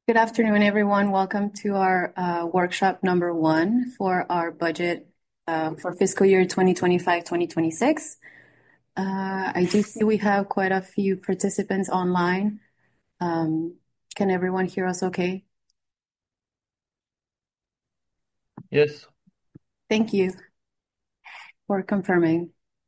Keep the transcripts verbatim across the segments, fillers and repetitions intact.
Good afternoon, everyone. Welcome to our uh, workshop number one for our budget uh, for fiscal year twenty twenty-five twenty twenty-six. Uh, I do see we have quite a few participants online. Um, can everyone hear us okay? Yes. Thank you for confirming.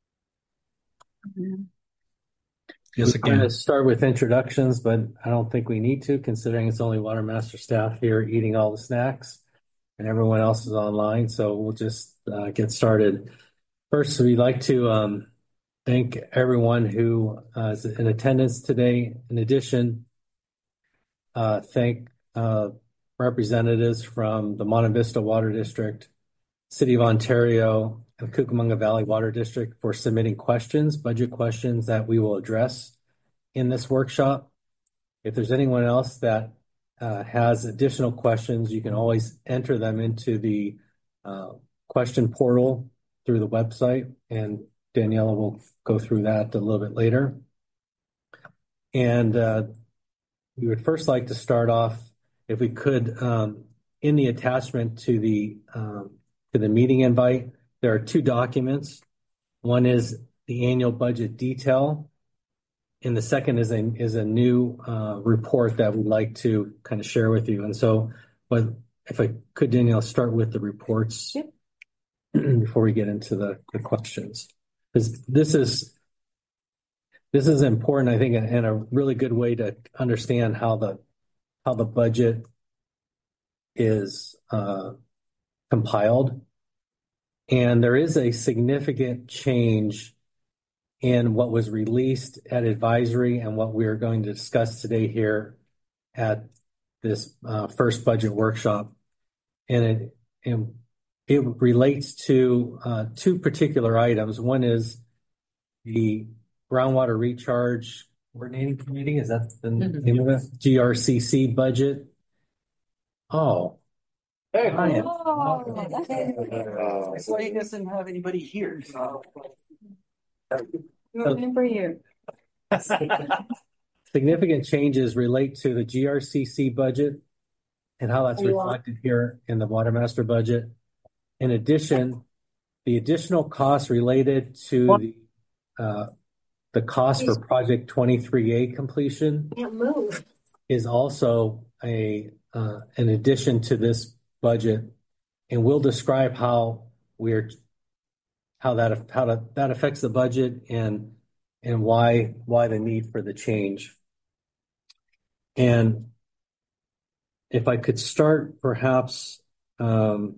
Yes, We're going to again. start with introductions, but I don't think we need to, considering it's only Water Master staff here eating all the snacks and everyone else is online. So we'll just uh, get started. First, we'd like to um, thank everyone who uh, is in attendance today. In addition, uh, thank uh, representatives from the Monte Vista Water District, City of Ontario, and Cucamonga Valley Water District for submitting questions, budget questions that we will address in this workshop. If there's anyone else that uh, has additional questions, you can always enter them into the uh, question portal through the website, and Daniela will go through that a little bit later. And uh, we would first like to start off, if we could, um, in the attachment to the um, to the meeting invite, there are two documents. One is the annual budget detail, and the second is a is a new uh, report that we'd like to kind of share with you. And so, but if I could, Danielle, start with the reports Yep. before we get into the, the questions, because this is this is important, I think, and a really good way to understand how the how the budget is uh, compiled. And there is a significant change in what was released at advisory and what we are going to discuss today here at this uh, first budget workshop. And it, and it relates to uh, two particular items. One is the groundwater recharge coordinating committee. Is that the mm-hmm. name of it? G R C C budget. Oh. Hey, Ryan. Oh, that's why you guys didn't have anybody here. So. Remember you. Significant changes relate to the G R C C budget and how that's reflected here in the Water Master budget. In addition, the additional costs related to the uh, the cost for Project twenty-three A completion is also a uh, an addition to this budget, and we'll describe how we're how that how to, that affects the budget and and why why the need for the change. And if I could start, perhaps um,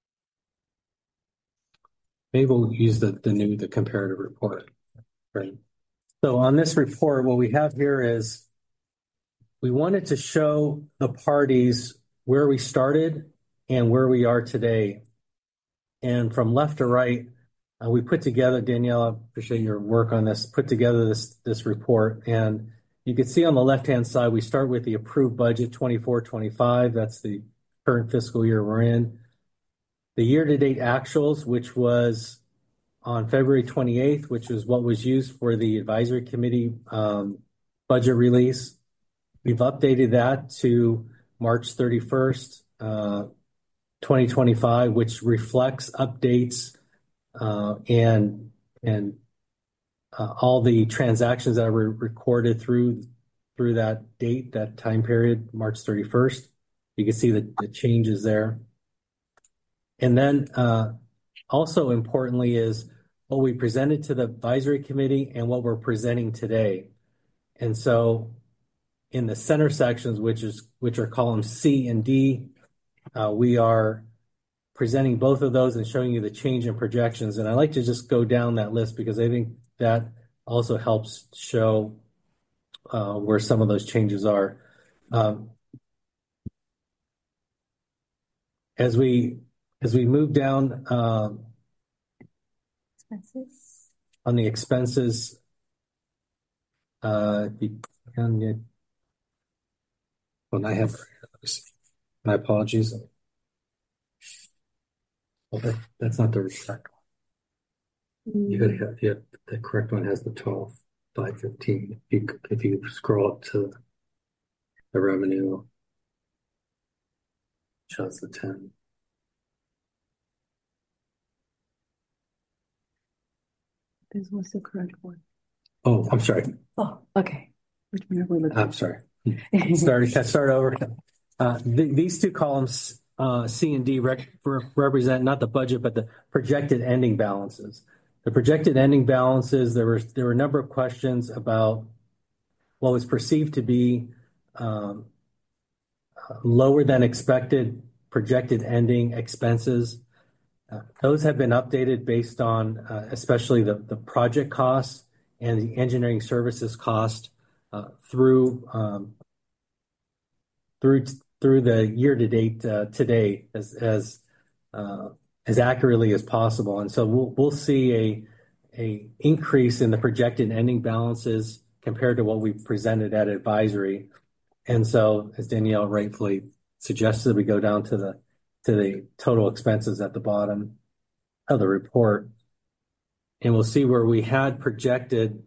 maybe we'll use the the new the comparative report. Right. So on this report, what we have here is we wanted to show the parties where we started and where we are today. And from left to right, uh, we put together, Danielle, I appreciate your work on this, put together this, this report. And you can see on the left-hand side, we start with the approved budget twenty-four twenty-five. That's the current fiscal year we're in. The year-to-date actuals, which was on February twenty-eighth, which was what was used for the advisory committee um, budget release. We've updated that to March thirty-first, uh, twenty twenty-five, which reflects updates uh, and and uh, all the transactions that were recorded through through that date, that time period, March thirty-first. You can see the, the changes there. And then uh, also importantly is what we presented to the advisory committee and what we're presenting today. And so in the center sections, which is which are columns C and D, uh, we are presenting both of those and showing you the change in projections. And I like to just go down that list because I think that also helps show uh, where some of those changes are. Um, as we as we move down um, Expenses. on the expenses, uh, the, when I have my apologies. Okay, that's not the correct one. You gotta have, yeah, the correct one has the twelve, five fifteen. If you, if you scroll up to the revenue, Shows the ten. This was the correct one. Oh, I'm sorry. Oh, okay. Which one are we looking I'm sorry. Start, start over. Uh, th- these two columns, uh, C and D, rec- represent not the budget, but the projected ending balances. The projected ending balances, there were, there were a number of questions about what was perceived to be um, lower than expected projected ending expenses. Uh, those have been updated based on uh, especially the, the project costs and the engineering services cost uh, through um, through through the year to date uh, today as as uh, as accurately as possible. And so we'll we'll see a a increase in the projected ending balances compared to what we presented at advisory. And so, as Danielle rightfully suggested, we go down to the to the total expenses at the bottom of the report, and we'll see where we had projected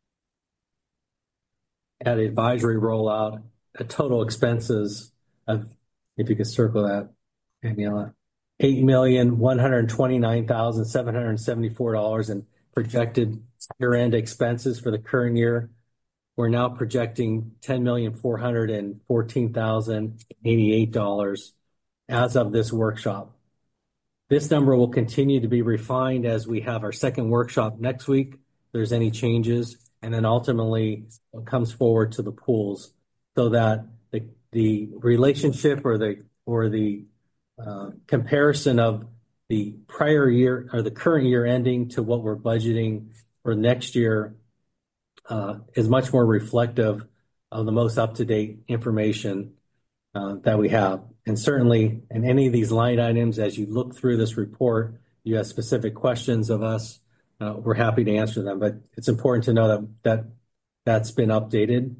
at advisory rollout a total expenses of, if you could circle that, Daniela, eight million one hundred twenty nine thousand seven hundred seventy four dollars in projected year end expenses for the current year. We're now projecting ten million four hundred fourteen thousand eighty eight dollars as of this workshop. This number will continue to be refined as we have our second workshop next week. If there's any changes, and then ultimately it comes forward to the pools so that the the relationship or the or the uh, comparison of the prior year or the current year ending to what we're budgeting for next year uh, is much more reflective of the most up-to-date information uh, that we have. And certainly in any of these line items, as you look through this report, you have specific questions of us, uh, we're happy to answer them. But it's important to know that, that that's been updated.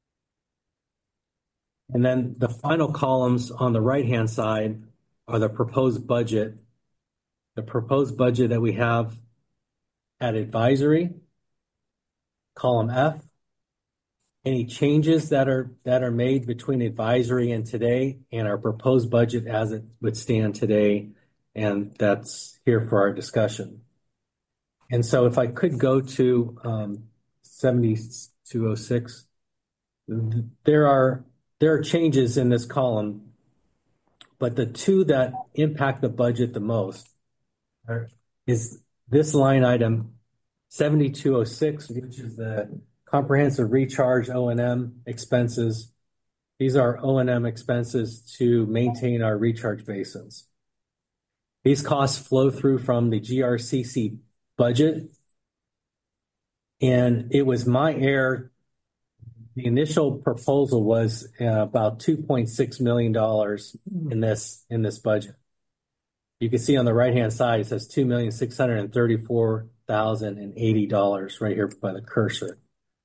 And then the final columns on the right-hand side are the proposed budget. The proposed budget that we have at advisory, column F, any changes that are that are made between advisory and today, and our proposed budget as it would stand today, and that's here for our discussion. And so if I could go to um, seventy-two oh six, there are there are changes in this column, but the two that impact the budget the most are, is this line item seventy-two oh six, which is the comprehensive recharge O and M expenses. These are O and M expenses to maintain our recharge basins. These costs flow through from the G R C C budget. And it was my error. The initial proposal was uh, about two point six million dollars in this, in this budget. You can see on the right-hand side, it says two million six hundred thirty-four thousand eighty dollars right here by the cursor.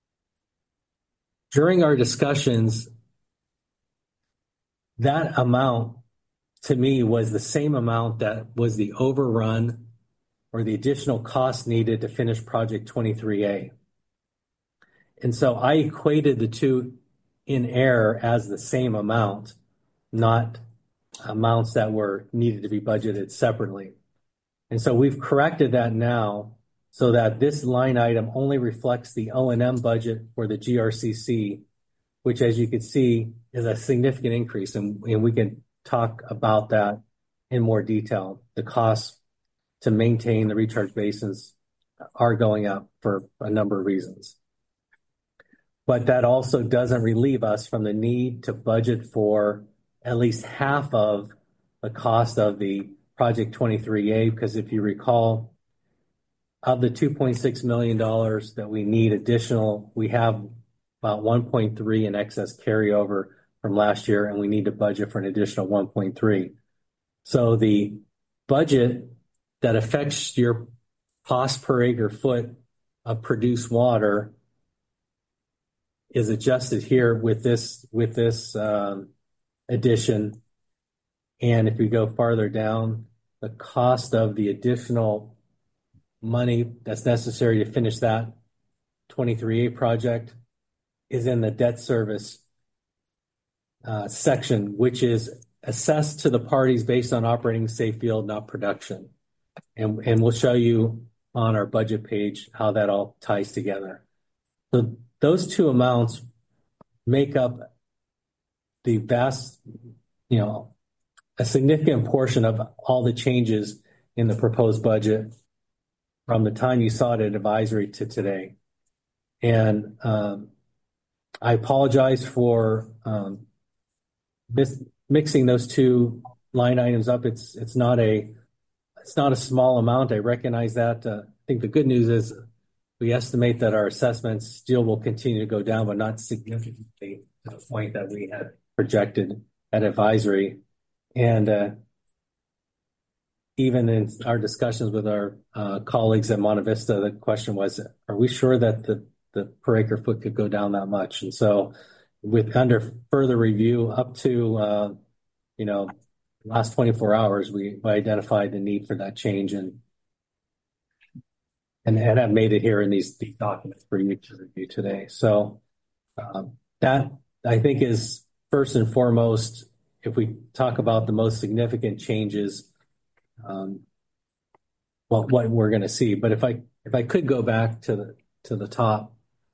During our discussions, that amount to me was the same amount that was the overrun or the additional cost needed to finish Project twenty-three A. And so I equated the two in error as the same amount, not amounts that were needed to be budgeted separately. And so we've corrected that now so that this line item only reflects the O and M budget for the G R C C, which, as you can see, is a significant increase. And, and we can talk about that in more detail. The costs to maintain the recharge basins are going up for a number of reasons. But that also doesn't relieve us from the need to budget for at least half of the cost of the Project twenty-three A, because if you recall, of the two point six million dollars that we need additional, we have about one point three in excess carryover from last year, and we need to budget for an additional one point three. So the budget that affects your cost per acre foot of produced water is adjusted here with this with this um, addition. And if we go farther down, the cost of the additional money that's necessary to finish that twenty-three A project is in the debt service uh, section, which is assessed to the parties based on operating safe field, not production. And, and we'll show you on our budget page how that all ties together. So those two amounts make up the vast, you know, a significant portion of all the changes in the proposed budget from the time you saw it at advisory to today. And um, I apologize for um, mis- mixing those two line items up. It's it's not a it's not a small amount. I recognize that. Uh, I think the good news is we estimate that our assessments still will continue to go down, but not significantly to the point that we had projected at advisory. And uh, even in our discussions with our uh, colleagues at Monte Vista, the question was, are we sure that the, the per acre foot could go down that much? And so with under further review up to, uh, you know, last twenty-four hours, we identified the need for that change and and, and have made it here in these, these documents for you to review today. So um, that, I think, is first and foremost, if we talk about the most significant changes, um, well, what we're going to see. But if I if I could go back to the to the top,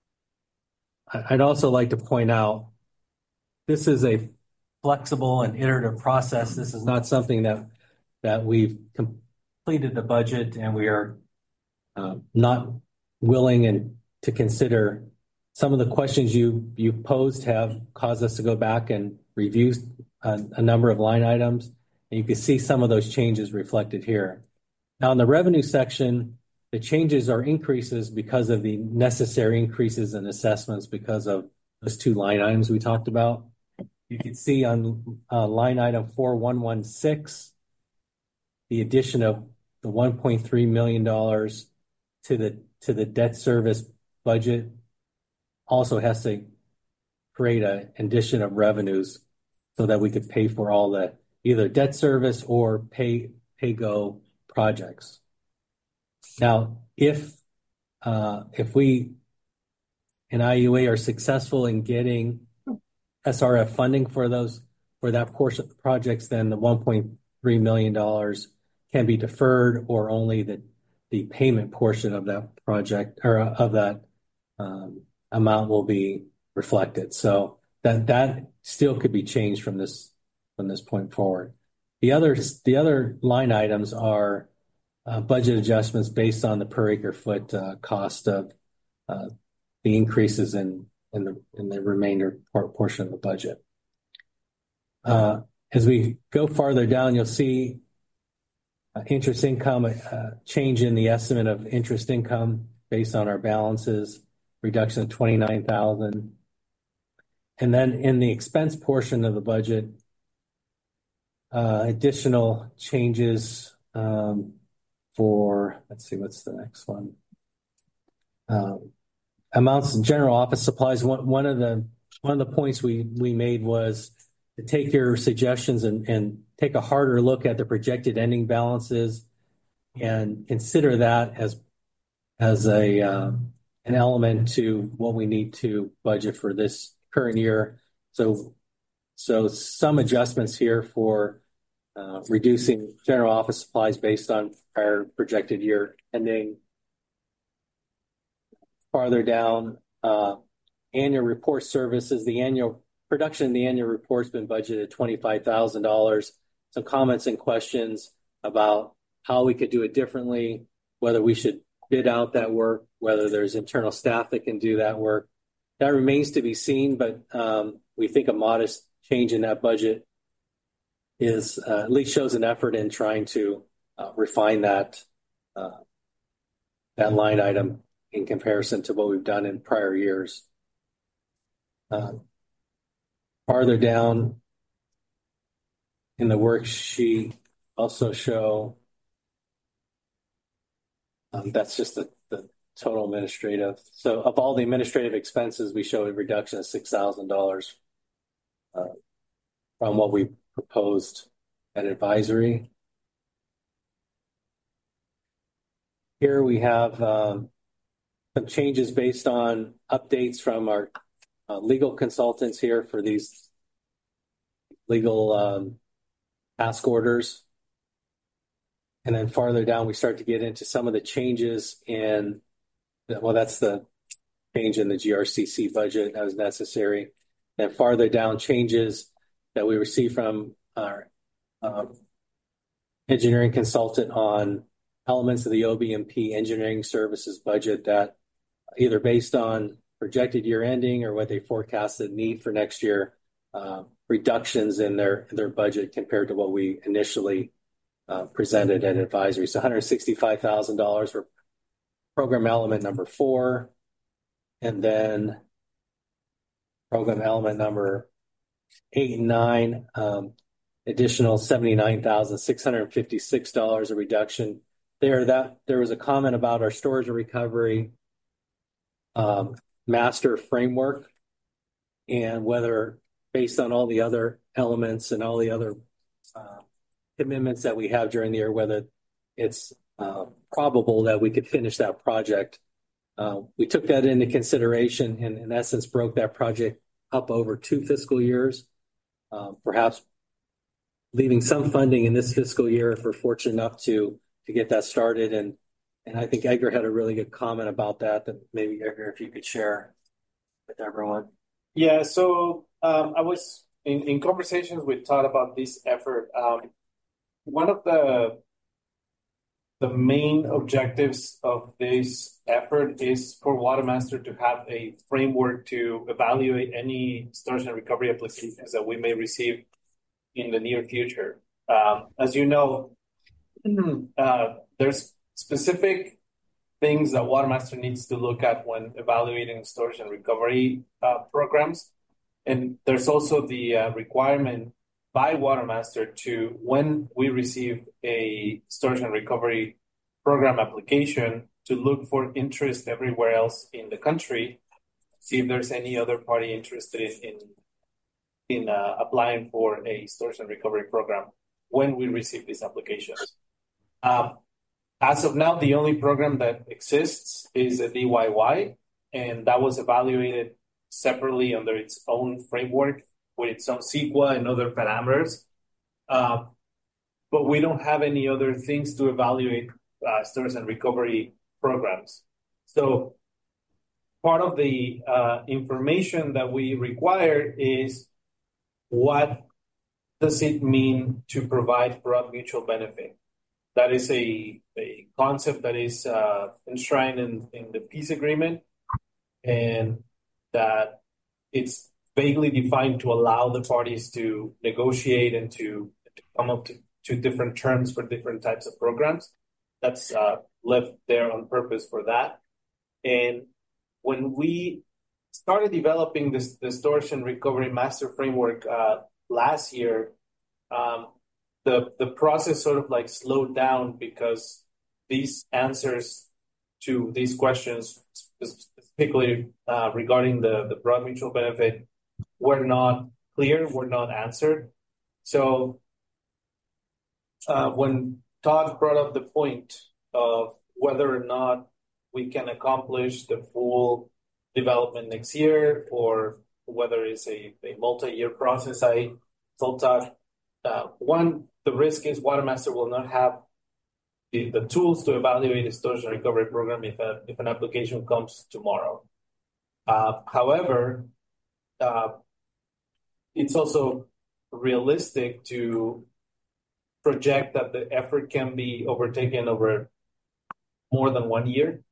I'd also like to point out this is a flexible and iterative process. This is not something that that we've completed the budget and we are uh, not willing and to consider. Some of the questions you you posed have caused us to go back and review a, a number of line items, and you can see some of those changes reflected here. Now, in the revenue section, the changes are increases because of the necessary increases in assessments because of those two line items we talked about. You can see on uh, line item four one one six, the addition of the one point three million dollars to the to the debt service budget also has to create an addition of revenues so that we could pay for all the either debt service or pay pay go projects. Now, if uh, if we in I U A are successful in getting S R F funding for those for that portion of the projects, then the one point three million dollars can be deferred, or only the the payment portion of that project or of that um, amount will be reflected. So that that still could be changed from this from this point forward. The other the other line items are uh, budget adjustments based on the per acre foot uh, cost of uh, the increases in in the in the remainder portion of the budget. Uh, as we go farther down, you'll see uh, interest income, uh, change in the estimate of interest income based on our balances, reduction of twenty-nine thousand. And then in the expense portion of the budget, uh, additional changes um, for, let's see, what's the next one? Um, amounts in general office supplies. One, one of the one of the points we we made was to take your suggestions and, and take a harder look at the projected ending balances and consider that as as a uh, an element to what we need to budget for this current year. So so some adjustments here for uh, reducing general office supplies based on prior projected year ending. Farther down, uh, annual report services, the annual production in the annual report has been budgeted at twenty-five thousand dollars. Some comments and questions about how we could do it differently, whether we should bid out that work, whether there's internal staff that can do that work. That remains to be seen, but um, we think a modest change in that budget is uh, at least shows an effort in trying to uh, refine that uh, that line item in comparison to what we've done in prior years. Uh, farther down in the worksheet, also show um, that's just the, the total administrative. So of all the administrative expenses, we show a reduction of six thousand dollars uh, from what we proposed at advisory. Here we have um, some changes based on updates from our uh, legal consultants here for these legal um, task orders. And then farther down, we start to get into some of the changes in, well, that's the change in the G R C C budget that was necessary. And farther down, changes that we received from our um, engineering consultant on elements of the O B M P engineering services budget that either based on projected year ending or what they forecasted need for next year, uh, reductions in their, their budget compared to what we initially uh, presented at advisory. So one hundred sixty-five thousand dollars for program element number four, and then program element number eight and nine, um, additional seventy-nine thousand six hundred fifty-six dollars, a reduction there. That there was a comment about our storage and recovery um, master framework, and whether based on all the other elements and all the other uh, commitments that we have during the year, whether it's uh, probable that we could finish that project. Uh, we took that into consideration and in essence broke that project up over two fiscal years, uh, perhaps leaving some funding in this fiscal year if we're fortunate enough to to get that started. And and I think Edgar had a really good comment about that, that maybe Edgar, if you could share with everyone. Yeah, so um, I was in, in conversations with Todd about this effort. Um, one of the the main objectives of this effort is for Watermaster to have a framework to evaluate any storage and recovery applications that we may receive in the near future. Um, as you know, uh, there's specific things that Watermaster needs to look at when evaluating storage and recovery uh, programs. And there's also the uh, requirement by Watermaster to, when we receive a storage and recovery program application, to look for interest everywhere else in the country, see if there's any other party interested in in uh, applying for a storage and recovery program when we receive these applications. Um, as of now, the only program that exists is a D Y Y, and that was evaluated separately under its own framework with its own C E Q A and other parameters. Uh, but we don't have any other things to evaluate uh, storage and recovery programs. So part of the uh, information that we require is what does it mean to provide broad mutual benefit? That is a, a concept that is uh, enshrined in, in the peace agreement, and that it's vaguely defined to allow the parties to negotiate and to, to come up to, to different terms for different types of programs. That's uh, left there on purpose for that. And when we started developing this the storage and recovery master framework uh, last year, um, the the process sort of like slowed down because these answers to these questions, specifically uh, regarding the, the broad mutual benefit, were not clear, were not answered. So uh, when Todd brought up the point of whether or not we can accomplish the full development next year, or whether it's a, a multi-year process, I told Todd, uh, one, the risk is Watermaster will not have the, the tools to evaluate a storage and recovery program if, a, if an application comes tomorrow. Uh, however, uh, it's also realistic to project that the effort can be overtaken over more than one year.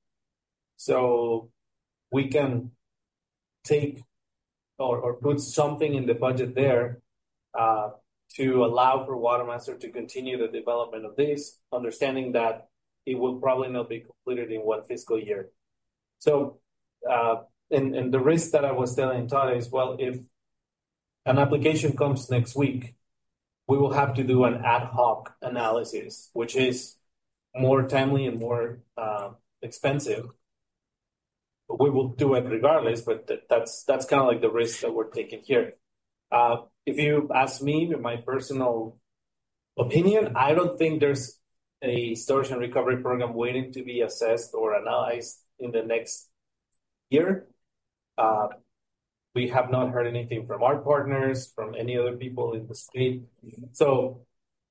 So we can take or, or put something in the budget there uh, to allow for Watermaster to continue the development of this, understanding that it will probably not be completed in one fiscal year. So, uh, and, and the risk that I was telling Todd is, well, if an application comes next week, we will have to do an ad hoc analysis, which is more timely and more uh, expensive. But we will do it regardless, but th- that's that's kind of like the risk that we're taking here. Uh, if you ask me, in my personal opinion, I don't think there's a storage and recovery program waiting to be assessed or analyzed in the next year. Uh, we have not heard anything from our partners, from any other people in the state. So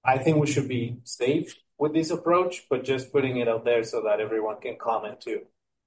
I think we should be safe with this approach, but just putting it out there so that everyone can comment too.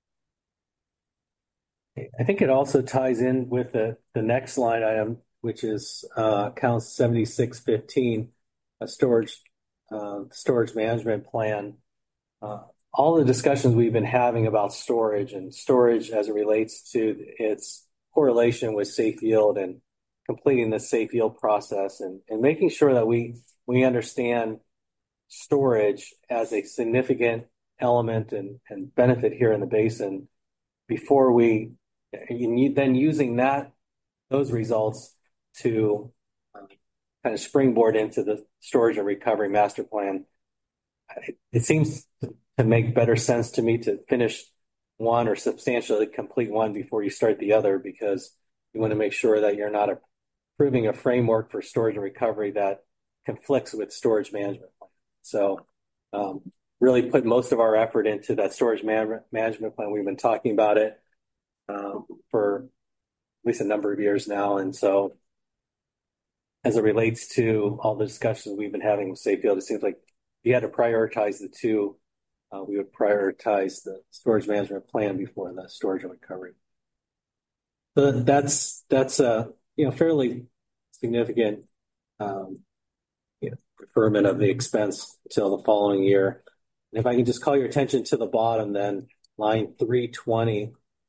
I think it also ties in with the, the next line item, which is uh, account seventy-six fifteen, a storage uh, storage management plan. Uh, all the discussions we've been having about storage and storage as it relates to its correlation with safe yield and completing the safe yield process and, and making sure that we we understand storage as a significant element and, and benefit here in the basin before we and then using that those results to um, kind of springboard into the storage and recovery master plan. It, it seems to, to make better sense to me to finish one or substantially complete one before you start the other, because you want to make sure that you're not approving a framework for storage and recovery that conflicts with storage management plan. So um, really put most of our effort into that storage man- management plan. We've been talking about it um, for at least a number of years now. And so as it relates to all the discussions we've been having with Safe Yield, it seems like if you had to prioritize the two, uh, we would prioritize the storage management plan before the storage and recovery. So that's that's a you know fairly significant um, you know, deferment of the expense until the following year. And if I can just call your attention to the bottom, then line three twenty.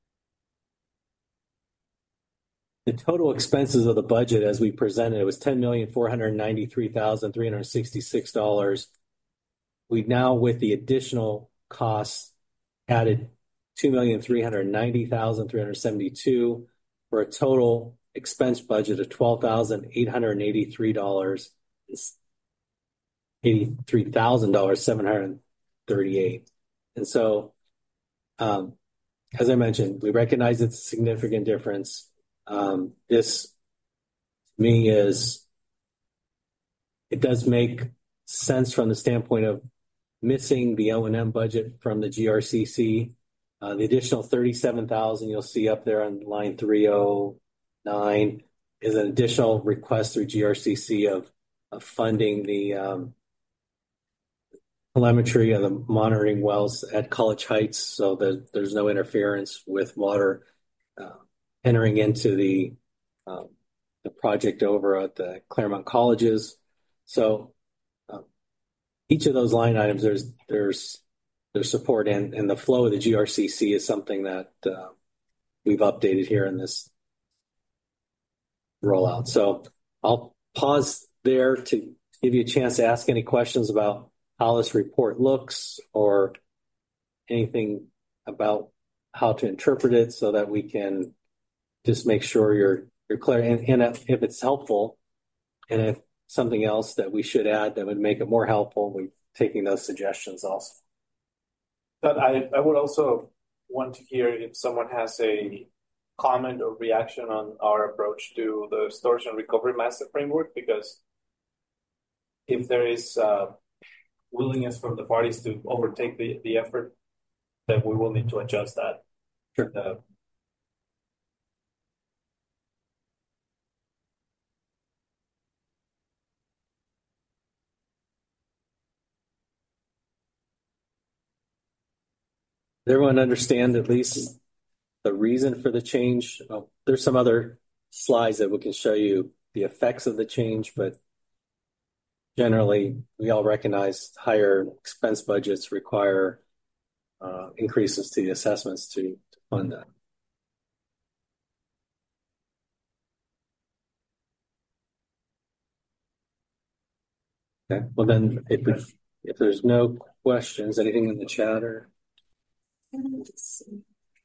The total expenses of the budget as we presented, it was ten million four hundred ninety-three thousand three hundred sixty-six dollars. We now, with the additional costs, added two million three hundred ninety thousand three hundred seventy-two dollars for a total expense budget of twelve thousand eight hundred eighty-three dollars, eighty-three thousand dollars seven hundred thirty-eight dollars. And so, um, as I mentioned, we recognize it's a significant difference. Um, this, to me, is, it does make sense from the standpoint of missing the O and M budget from the G R C C. Uh, the additional thirty-seven thousand dollars you'll see up there on line three oh nine is an additional request through G R C C of, of funding the um, telemetry of the monitoring wells at College Heights so that there's no interference with water uh, entering into the um, the project over at the Claremont Colleges. So uh, each of those line items, there's there's there's support in, and the flow of the G R C C is something that uh, we've updated here in this rollout. So I'll pause there to give you a chance to ask any questions about how this report looks or anything about how to interpret it so that we can just make sure you're you're clear. And, and if it's helpful, and if something else that we should add that would make it more helpful, we're taking those suggestions also. But I, I would also want to hear if someone has a comment or reaction on our approach to the storage and recovery master framework, because if there is uh, willingness from the parties to overtake the, the effort, then we will need to adjust that. Sure. Uh, Does everyone understand at least the reason for the change? Oh, there's some other slides that we can show you the effects of the change, but generally we all recognize higher expense budgets require uh, increases to the assessments to, to fund that. Okay, well then if, we, if there's no questions, anything in the chat or? Let's see.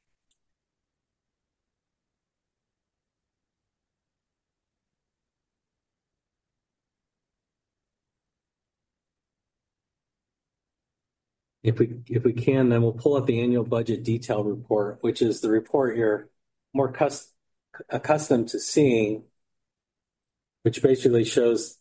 If we if we can, then we'll pull up the annual budget detail report, which is the report you're more cus- accustomed to seeing, which basically shows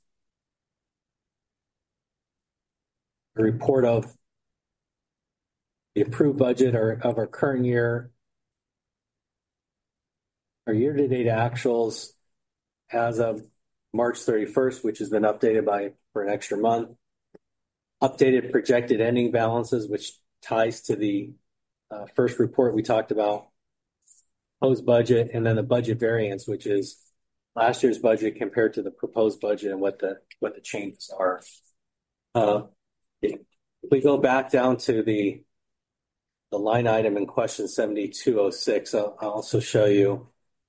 a report of the approved budget or of our current year, our year-to-date actuals as of March thirty-first, which has been updated by for an extra month. Updated projected ending balances, which ties to the uh, first report we talked about. Proposed budget, and then the budget variance, which is last year's budget compared to the proposed budget and what the what the changes are. Uh, if we go back down to the the line item in question seventy-two oh six, I'll, I'll also show you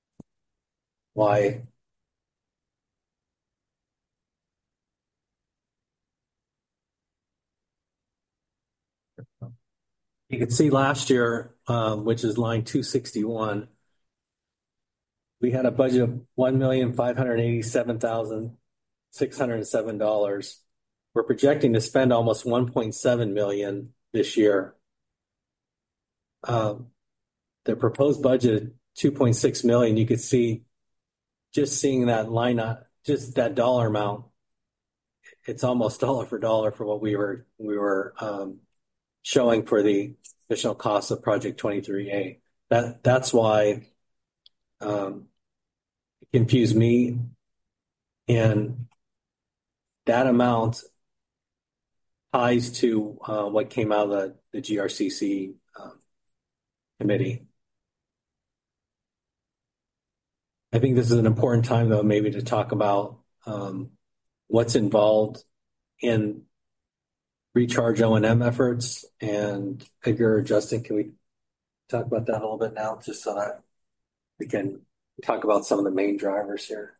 why. You can see last year, um, which is line two sixty-one, we had a budget of one million five hundred eighty-seven thousand six hundred seven dollars. We're projecting to spend almost one point seven million dollars this year. Um, the proposed budget, two point six million dollars, you could see just seeing that line, just that dollar amount, it's almost dollar for dollar for what we were we were um, showing for the additional costs of Project twenty-three A. That that's why um, it confused me, and that amount ties to uh, what came out of the, the G R C C um, committee. I think this is an important time, though, maybe to talk about um, what's involved in recharge O and M efforts. And Edgar or Justin, can we talk about that a little bit now, just so that we can talk about some of the main drivers here?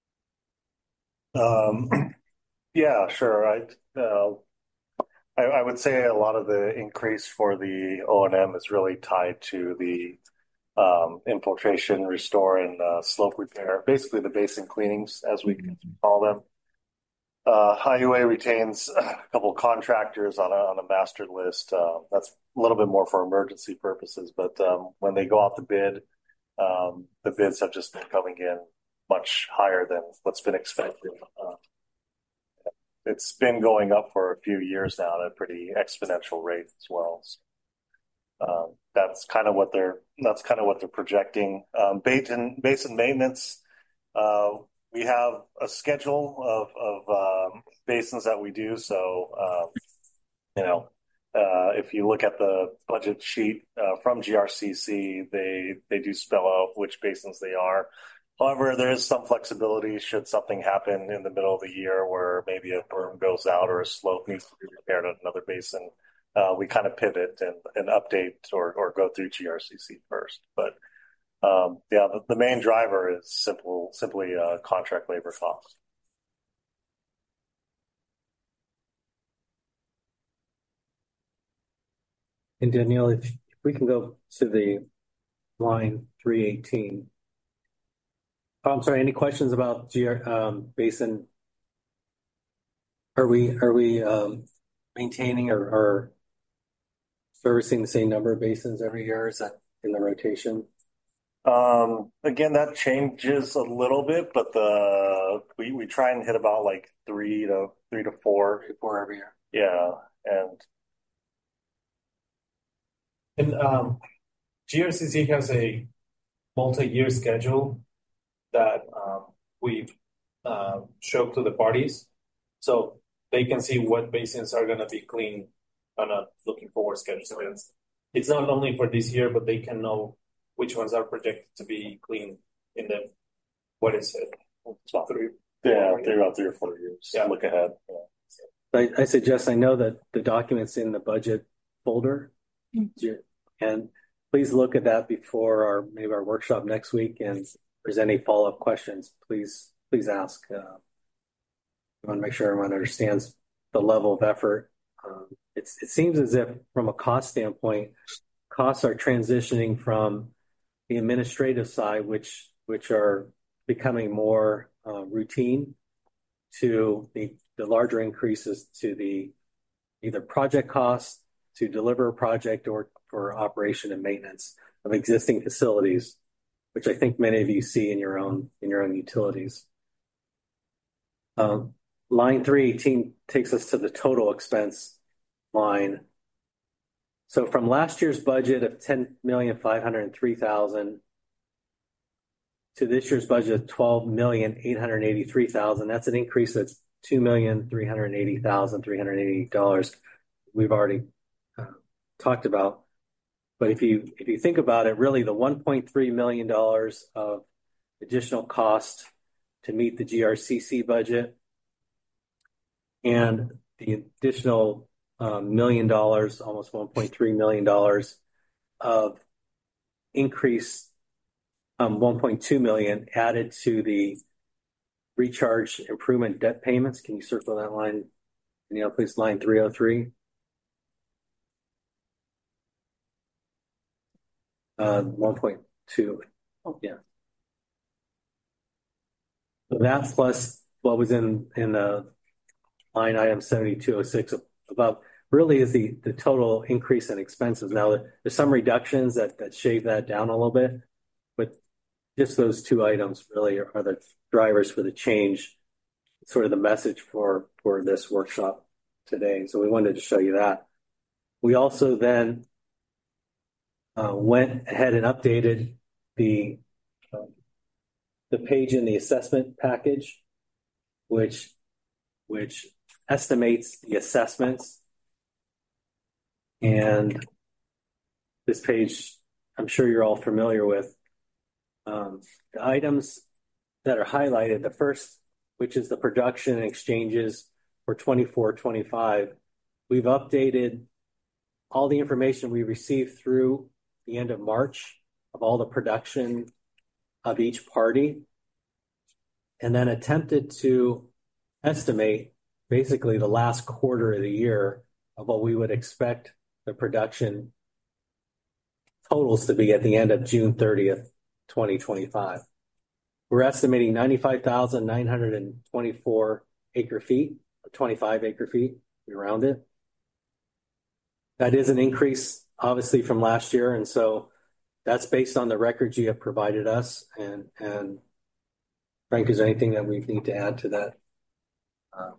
Um, yeah, sure. I, uh, I I would say a lot of the increase for the O and M is really tied to the um, infiltration, restore, and uh, slope repair. Basically, the basin cleanings, as we call them. Uh, I U A retains a couple of contractors on a, on a master list. Uh, that's a little bit more for emergency purposes, but um, when they go out to bid, um, the bids have just been coming in much higher than what's been expected. Uh, it's been going up for a few years now at a pretty exponential rate as well. So, um, that's kind of what they're that's kind of what they're projecting. Um, basin basin maintenance. Uh, We have a schedule of, of um, basins that we do. So, uh, you know, uh, if you look at the budget sheet uh, from G R C C, they they do spell out which basins they are. However, there is some flexibility should something happen in the middle of the year where maybe a berm goes out or a slope needs to be repaired at another basin. Uh, we kind of pivot and, and update or, or go through G R C C first. But Um, yeah, the, the main driver is simple, simply uh, contract labor costs. And Danielle, if, if we can go to the line three eighteen. Oh, I'm sorry, any questions about G R, um, basin? Are we are we um, maintaining or, or servicing the same number of basins every year? Is that in the rotation? Um, again, that changes a little bit, but the we, we try and hit about like three to three to four, Three, four every year. yeah, and And um, G R C C has a multi-year schedule that um, we uh, show to the parties, so they can see what basins are going to be clean on a looking forward schedule. So it's, it's not only for this year, but they can know which ones are projected to be clean in the, what is it? about three, yeah, three about three or four years. Yeah. Look ahead. Yeah. I, I suggest, I know that the document's in the budget folder, mm-hmm. and please look at that before our maybe our workshop next week. And if there's any follow-up questions, please please ask. Uh, I want to make sure everyone understands the level of effort. Um, it's, it seems as if, from a cost standpoint, costs are transitioning from the administrative side, which which are becoming more uh, routine, to the, the larger increases to the either project costs to deliver a project or for operation and maintenance of existing facilities, which I think many of you see in your own in your own utilities. Um, line three eighteen takes us to the total expense line. So from last year's budget of ten million five hundred three thousand, to this year's budget of twelve million eight hundred eighty-three thousand. That's an increase that's two million three hundred eighty thousand three hundred eighty dollars. We've already uh, talked about. But if you if you think about it, really the one point three million dollars of additional cost to meet the G R C C budget and the additional um, million dollars, almost one point three million dollars of increase, um, one point two million added to the recharge improvement debt payments. Can you circle that line? Danielle, please, line three oh three. Uh, one point two. Oh, yeah. So that plus what was in in the line item seventy-two oh six above really is the the total increase in expenses. Now there's some reductions that that shave that down a little bit, but just those two items really are, are the drivers for the change. Sort of the message for for this workshop today. So we wanted to show you that. We also then uh, went ahead and updated the um, the page in the assessment package, which which estimates the assessments. And this page, I'm sure you're all familiar with. Um, the items that are highlighted, the first, which is the production and exchanges for twenty-four twenty-five, we've updated all the information we received through the end of March of all the production of each party, and then attempted to estimate basically the last quarter of the year of what we would expect the production totals to be at the end of June thirtieth, twenty twenty-five. We're estimating ninety-five thousand nine hundred twenty-four acre feet, or twenty-five acre feet, we round it. That is an increase, obviously, from last year, and so that's based on the records you have provided us. And, and Frank, is there anything that we need to add to that? Um,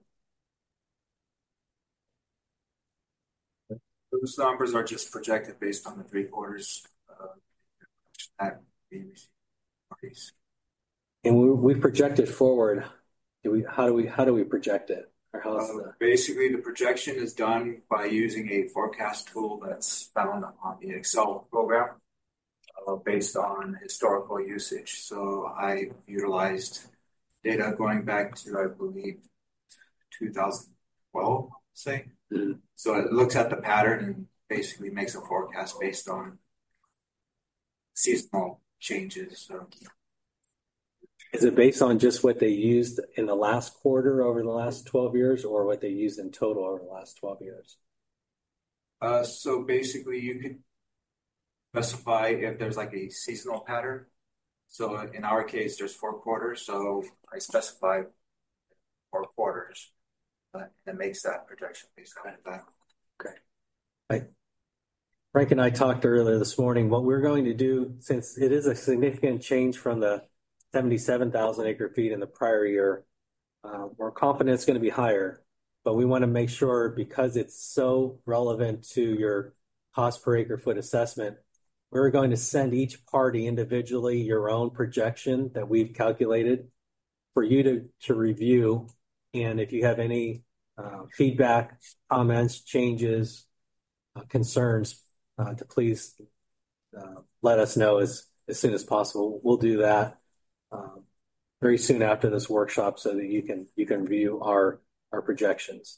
Those numbers are just projected based on the three quarters uh, that we received. And we, we projected forward. Do we? How do we? How do we project it? Or how's Uh, the... Basically, the projection is done by using a forecast tool that's found on the Excel program uh, based on historical usage. So I utilized data going back to, I believe, two thousand twelve, say. Mm-hmm. So it looks at the pattern and basically makes a forecast based on seasonal changes. So. Is it based on just what they used in the last quarter over the last twelve years, or what they used in total over the last twelve years? Uh, so basically, you could specify if there's like a seasonal pattern. So in our case, there's four quarters. So I specify four quarters. But that makes that projection based on that. Okay. I, Frank and I talked earlier this morning. What we're going to do, since it is a significant change from the seventy-seven thousand acre feet in the prior year, uh, we're confident it's going to be higher, but we want to make sure, because it's so relevant to your cost per acre foot assessment, we're going to send each party individually your own projection that we've calculated for you to, to review. And if you have any uh, feedback, comments, changes, uh, concerns, uh, to please uh, let us know as, as soon as possible. We'll do that um, very soon after this workshop so that you can you can view our, our projections.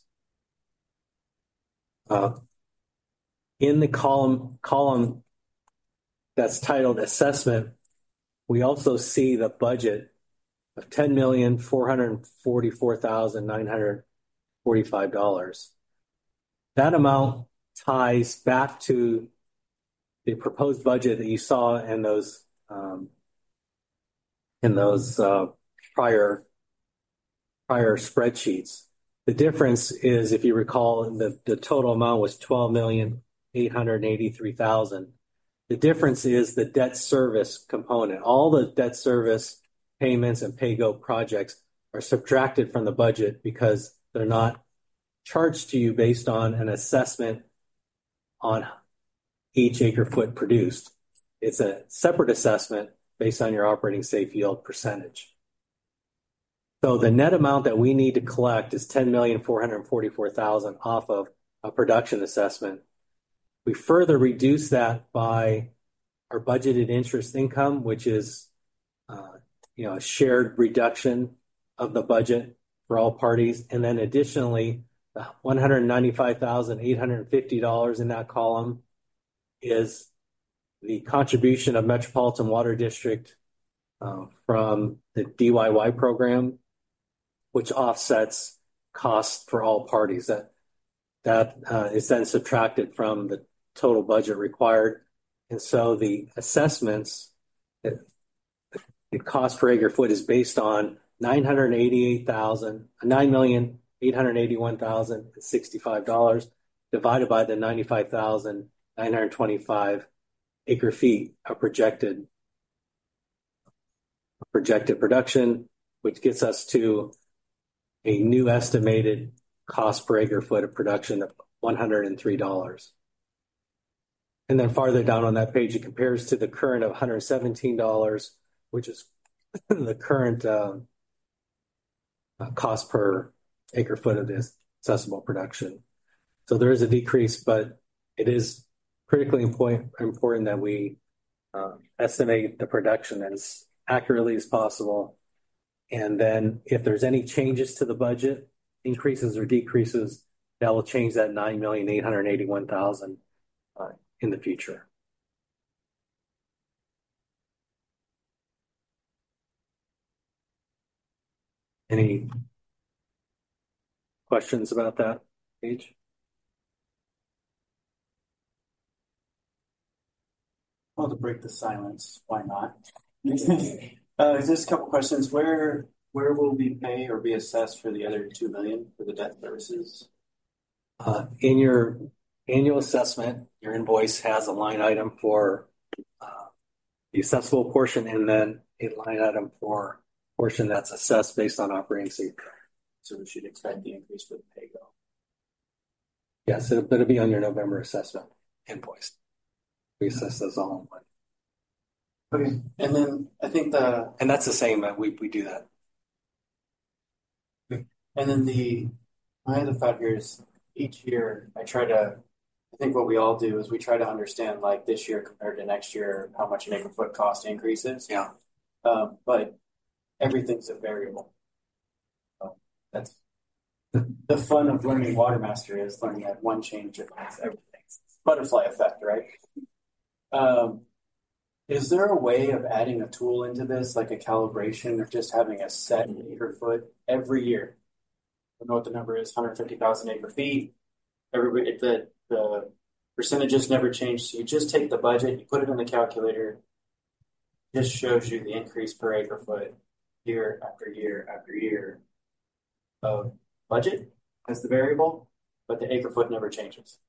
Uh, in the column column that's titled Assessment, we also see the budget of ten million four hundred forty-four thousand nine hundred forty-five dollars. That amount ties back to the proposed budget that you saw in those um, in those uh, prior prior spreadsheets. The difference is, if you recall, the, the total amount was twelve million eight hundred eighty-three thousand. The difference is the debt service component. All the debt service payments and pay-go projects are subtracted from the budget because they're not charged to you based on an assessment on each acre foot produced. It's a separate assessment based on your operating safe yield percentage. So the net amount that we need to collect is ten million four hundred forty-four thousand dollars off of a production assessment. We further reduce that by our budgeted interest income, which is uh, you know, a shared reduction of the budget for all parties. And then additionally, the one hundred ninety-five thousand eight hundred fifty dollars in that column is the contribution of Metropolitan Water District uh, from the D Y Y program, which offsets costs for all parties. That that uh, is then subtracted from the total budget required. And so the assessments, the, the cost per acre foot is based on nine hundred eighty-eight thousand, nine million eight hundred eighty-one thousand sixty-five dollars divided by the ninety-five thousand nine hundred twenty-five acre feet of projected projected production, which gets us to a new estimated cost per acre foot of production of one hundred three dollars. And then farther down on that page, it compares to the current of one hundred seventeen dollars, which is the current uh, uh, cost per acre foot of this accessible production. So there is a decrease, but it is critically important, important that we uh, estimate the production as accurately as possible. And then if there's any changes to the budget, increases or decreases, that will change that nine million eight hundred eighty-one thousand uh, in the future. Any questions about that page? Well, to break the silence, why not? uh, just a couple questions. Where where will we pay or be assessed for the other two million for the debt services? Uh, in your annual assessment, your invoice has a line item for uh, the assessable portion, and then a line item for portion that's assessed based on operating safe. So we should expect the increase for the pay-go. Yes, it'll, it'll be on your November assessment invoice. We assess those all in one. Okay, and then I think the and that's the same. Uh, we we do that. And then the my other thought here is each year I try to. I think what we all do is we try to understand like this year compared to next year how much an acre foot cost increases. Yeah. Um, but everything's a variable. So that's the fun of learning Watermaster is learning that one change affects everything. Butterfly effect, right? Um, is there a way of adding a tool into this, like a calibration, or just having a set acre foot every year? I don't know what the number is, one hundred fifty thousand acre feet. Everybody, if the, the percentages never change, so you just take the budget, you put it in the calculator, it just shows you the increase per acre foot year after year after year of budget as the variable, but the acre foot never changes.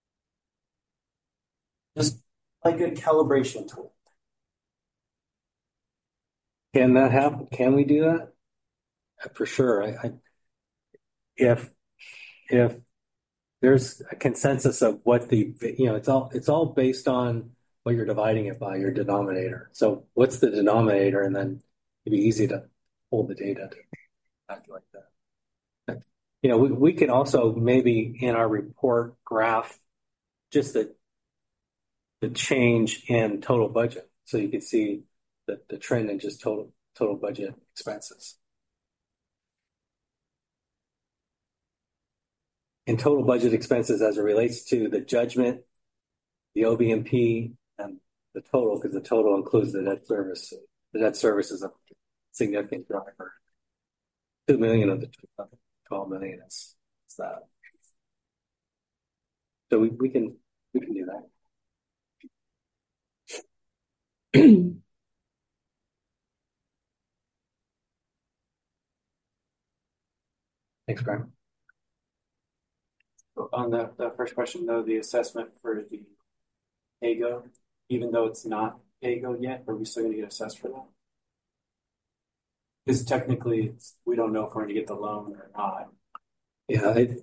Just like a calibration tool. Can that happen? Can we do that? For sure. I, I, if if there's a consensus of what the you know it's all it's all based on what you're dividing it by, your denominator. So what's the denominator, and then it'd be easy to hold the data to calculate that. You know, we we could also maybe in our report graph just the the change in total budget, so you can see the, the trend in just total total budget expenses. In total budget expenses as it relates to the judgment, the O B M P, and the total, because the total includes the debt service. The debt service is a significant driver. Two million of the twelve million is, is that. So we, we can we can do that. Thanks, Brian. On the, the first question, though, the assessment for the pay-go, even though it's not pay-go yet, are we still going to get assessed for that? Because technically, it's, we don't know if we're going to get the loan or not. Yeah, it,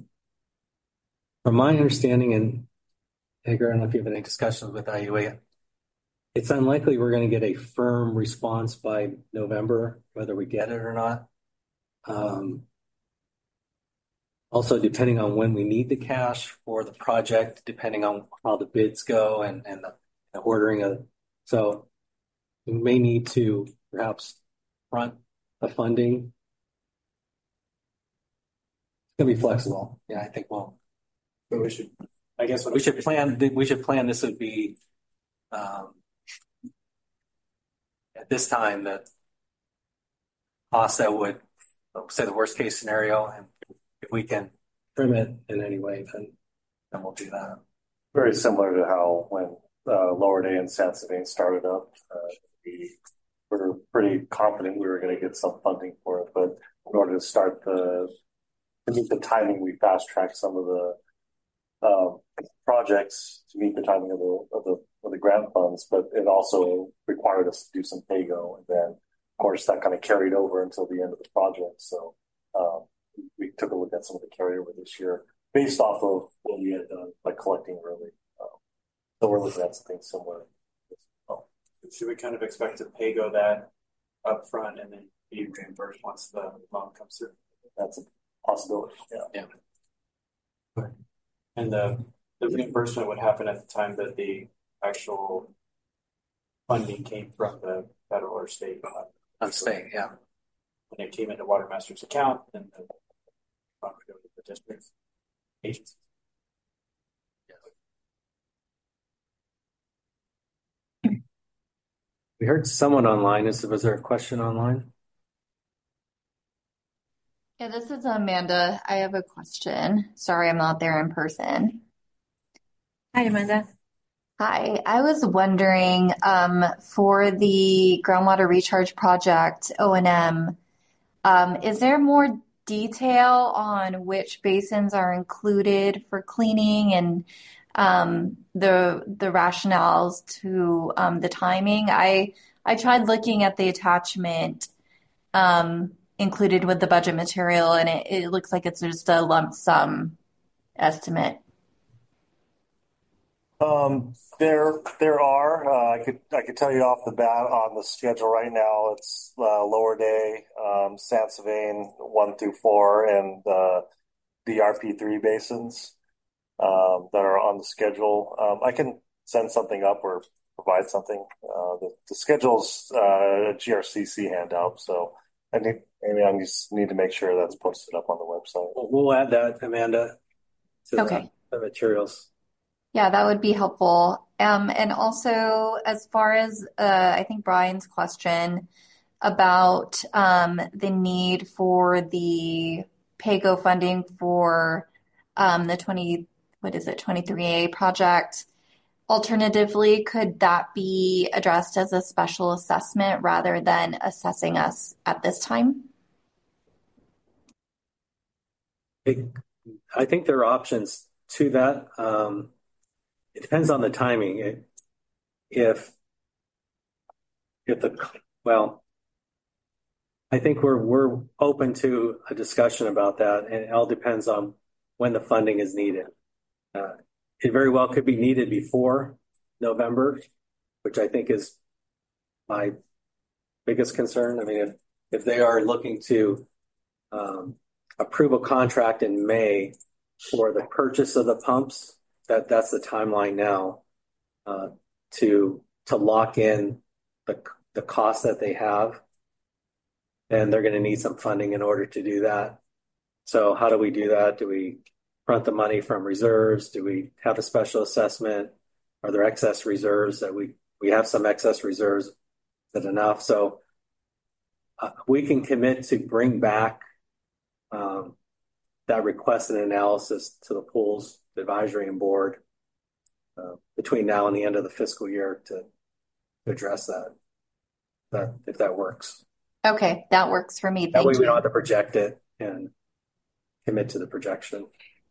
from my understanding, and Edgar, I don't know if you have any discussions with I U A, it's unlikely we're going to get a firm response by November, whether we get it or not. Um, also, depending on when we need the cash for the project, depending on how the bids go and, and the, the ordering of, so we may need to perhaps front the funding. It's going to be flexible. Yeah, I think we'll. But we should, I guess, what we should plan. We should plan. This would be um, at this time that cost that would say the worst case scenario, and if we can trim it in any way, then then we'll do that. Very similar to how when uh, Lower Day and San Sabine started up, uh, we were pretty confident we were going to get some funding for it, but in order to start the to meet the timing, we fast tracked some of the um, projects to meet the timing of the of the of the grant funds, but it also required us to do some pay-go, and then of course that kind of carried over until the end of the project. So um, we took a look at some of the carryover this year based off of what we had done by collecting early. Um, so we're looking at something similar. Oh. Should we kind of expect to pay-go that up front and then be reimbursed once the loan comes through? That's a possibility. Yeah. Yeah. And the, the reimbursement would happen at the time that the actual funding came from the federal or state. On state, yeah. When it came into Watermaster's account, then the fund would go to the district's agency. We heard someone online. Is was there a question online? Yeah, this is Amanda. I have a question. Sorry, I'm not there in person. Hi, Amanda. Hi, I was wondering, um, for the groundwater recharge project, O and M, um, is there more detail on which basins are included for cleaning and um, the the rationales to um, the timing? I I tried looking at the attachment um, included with the budget material, and it, it looks like it's just a lump sum estimate. Um, there, there are. Uh, I could, I could tell you off the bat on the schedule right now. It's uh, Lower Day, um, San Sabine one through four, and uh, the R P three basins um, that are on the schedule. Um, I can send something up or provide something. Uh, the, the schedule's uh, a G R C C handout, so I need, maybe I just need to make sure that's posted up on the website. We'll add that, Amanda, to Okay. the, the materials. Yeah, that would be helpful. Um, and also, as far as uh, I think Brian's question about um, the need for the PAYGO funding for um, the twenty, what is it, twenty-three A project. Alternatively, could that be addressed as a special assessment rather than assessing us at this time? It, I think there are options to that. Um, it depends on the timing. It, if if the well, I think we're we're open to a discussion about that, and it all depends on when the funding is needed. Uh, it very well could be needed before November, which I think is my biggest concern. I mean, if if they are looking to um, approve a contract in May for the purchase of the pumps, that that's the timeline now uh, to to lock in the the cost that they have, and they're going to need some funding in order to do that. So how do we do that? Do we front the money from reserves? Do we have a special assessment? Are there excess reserves that we we have some excess reserves? Is that enough? So uh, we can commit to bring back um, that request and analysis to the pools advisory and board uh, between now and the end of the fiscal year to, to address that, that if that works. Okay, that works for me. That Thank way you. we don't have to project it and commit to the projection.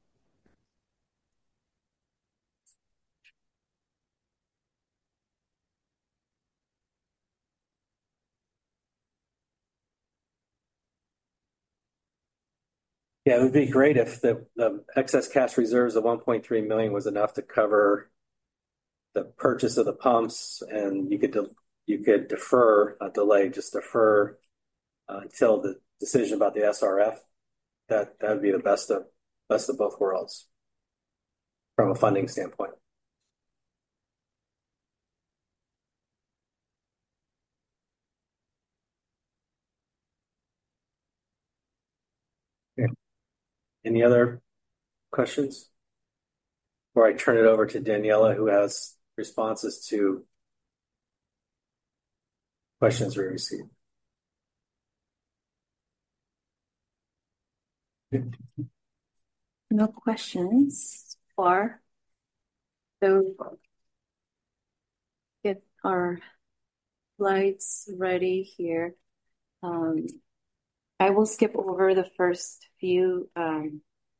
Yeah, it would be great if the, the excess cash reserves of one point three million was enough to cover the purchase of the pumps, and you could de- you could defer, not delay, just defer uh, until the decision about the S R F. That that would be the best of best of both worlds from a funding standpoint. Okay. Any other questions? Before I turn it over to Daniela, who has responses to questions we received. No questions far. So get our slides ready here. Um, I will skip over the first few um,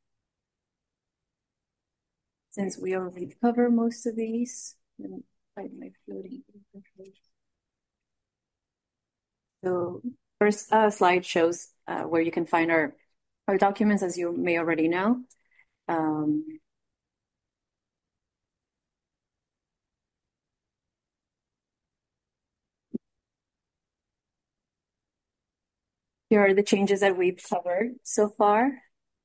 since we already covered most of these. My floating. So first uh, slide shows uh, where you can find our, our documents, as you may already know. Um, here are the changes that we've covered so far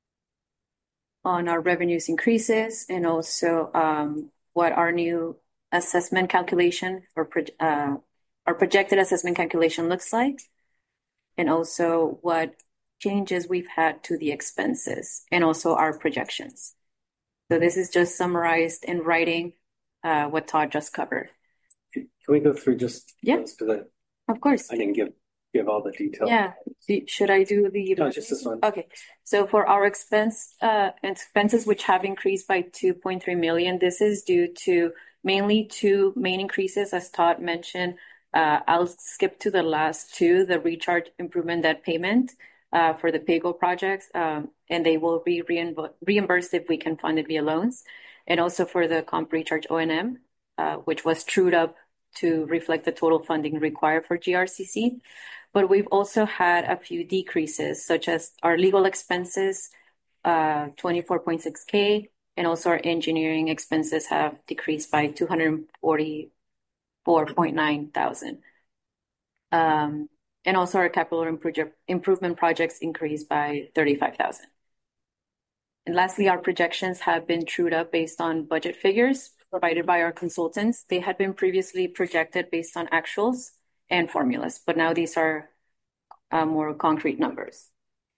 on our revenues increases, and also um, what our new assessment calculation or pro uh, our projected assessment calculation looks like, and also what changes we've had to the expenses, and also our projections. So this is just summarized in writing uh, what Todd just covered. Can we go through just yeah, because I, of course I didn't give give all the details. Yeah. Should I do the no, just this one? Okay. So for our expense uh, expenses, which have increased by two point three million, this is due to mainly two main increases, as Todd mentioned. Uh, I'll skip to the last two: the recharge improvement debt payment uh, for the PAYGO projects, um, and they will be reimbursed if we can fund it via loans, and also for the comp recharge O and M, uh, which was trued up to reflect the total funding required for G R C C. But we've also had a few decreases, such as our legal expenses, uh, twenty-four point six K, and also our engineering expenses have decreased by two hundred forty-four point nine thousand. Um, and also our capital improve improvement projects increased by thirty-five thousand. And lastly, our projections have been trued up based on budget figures provided by our consultants. They had been previously projected based on actuals and formulas, but now these are uh, more concrete numbers.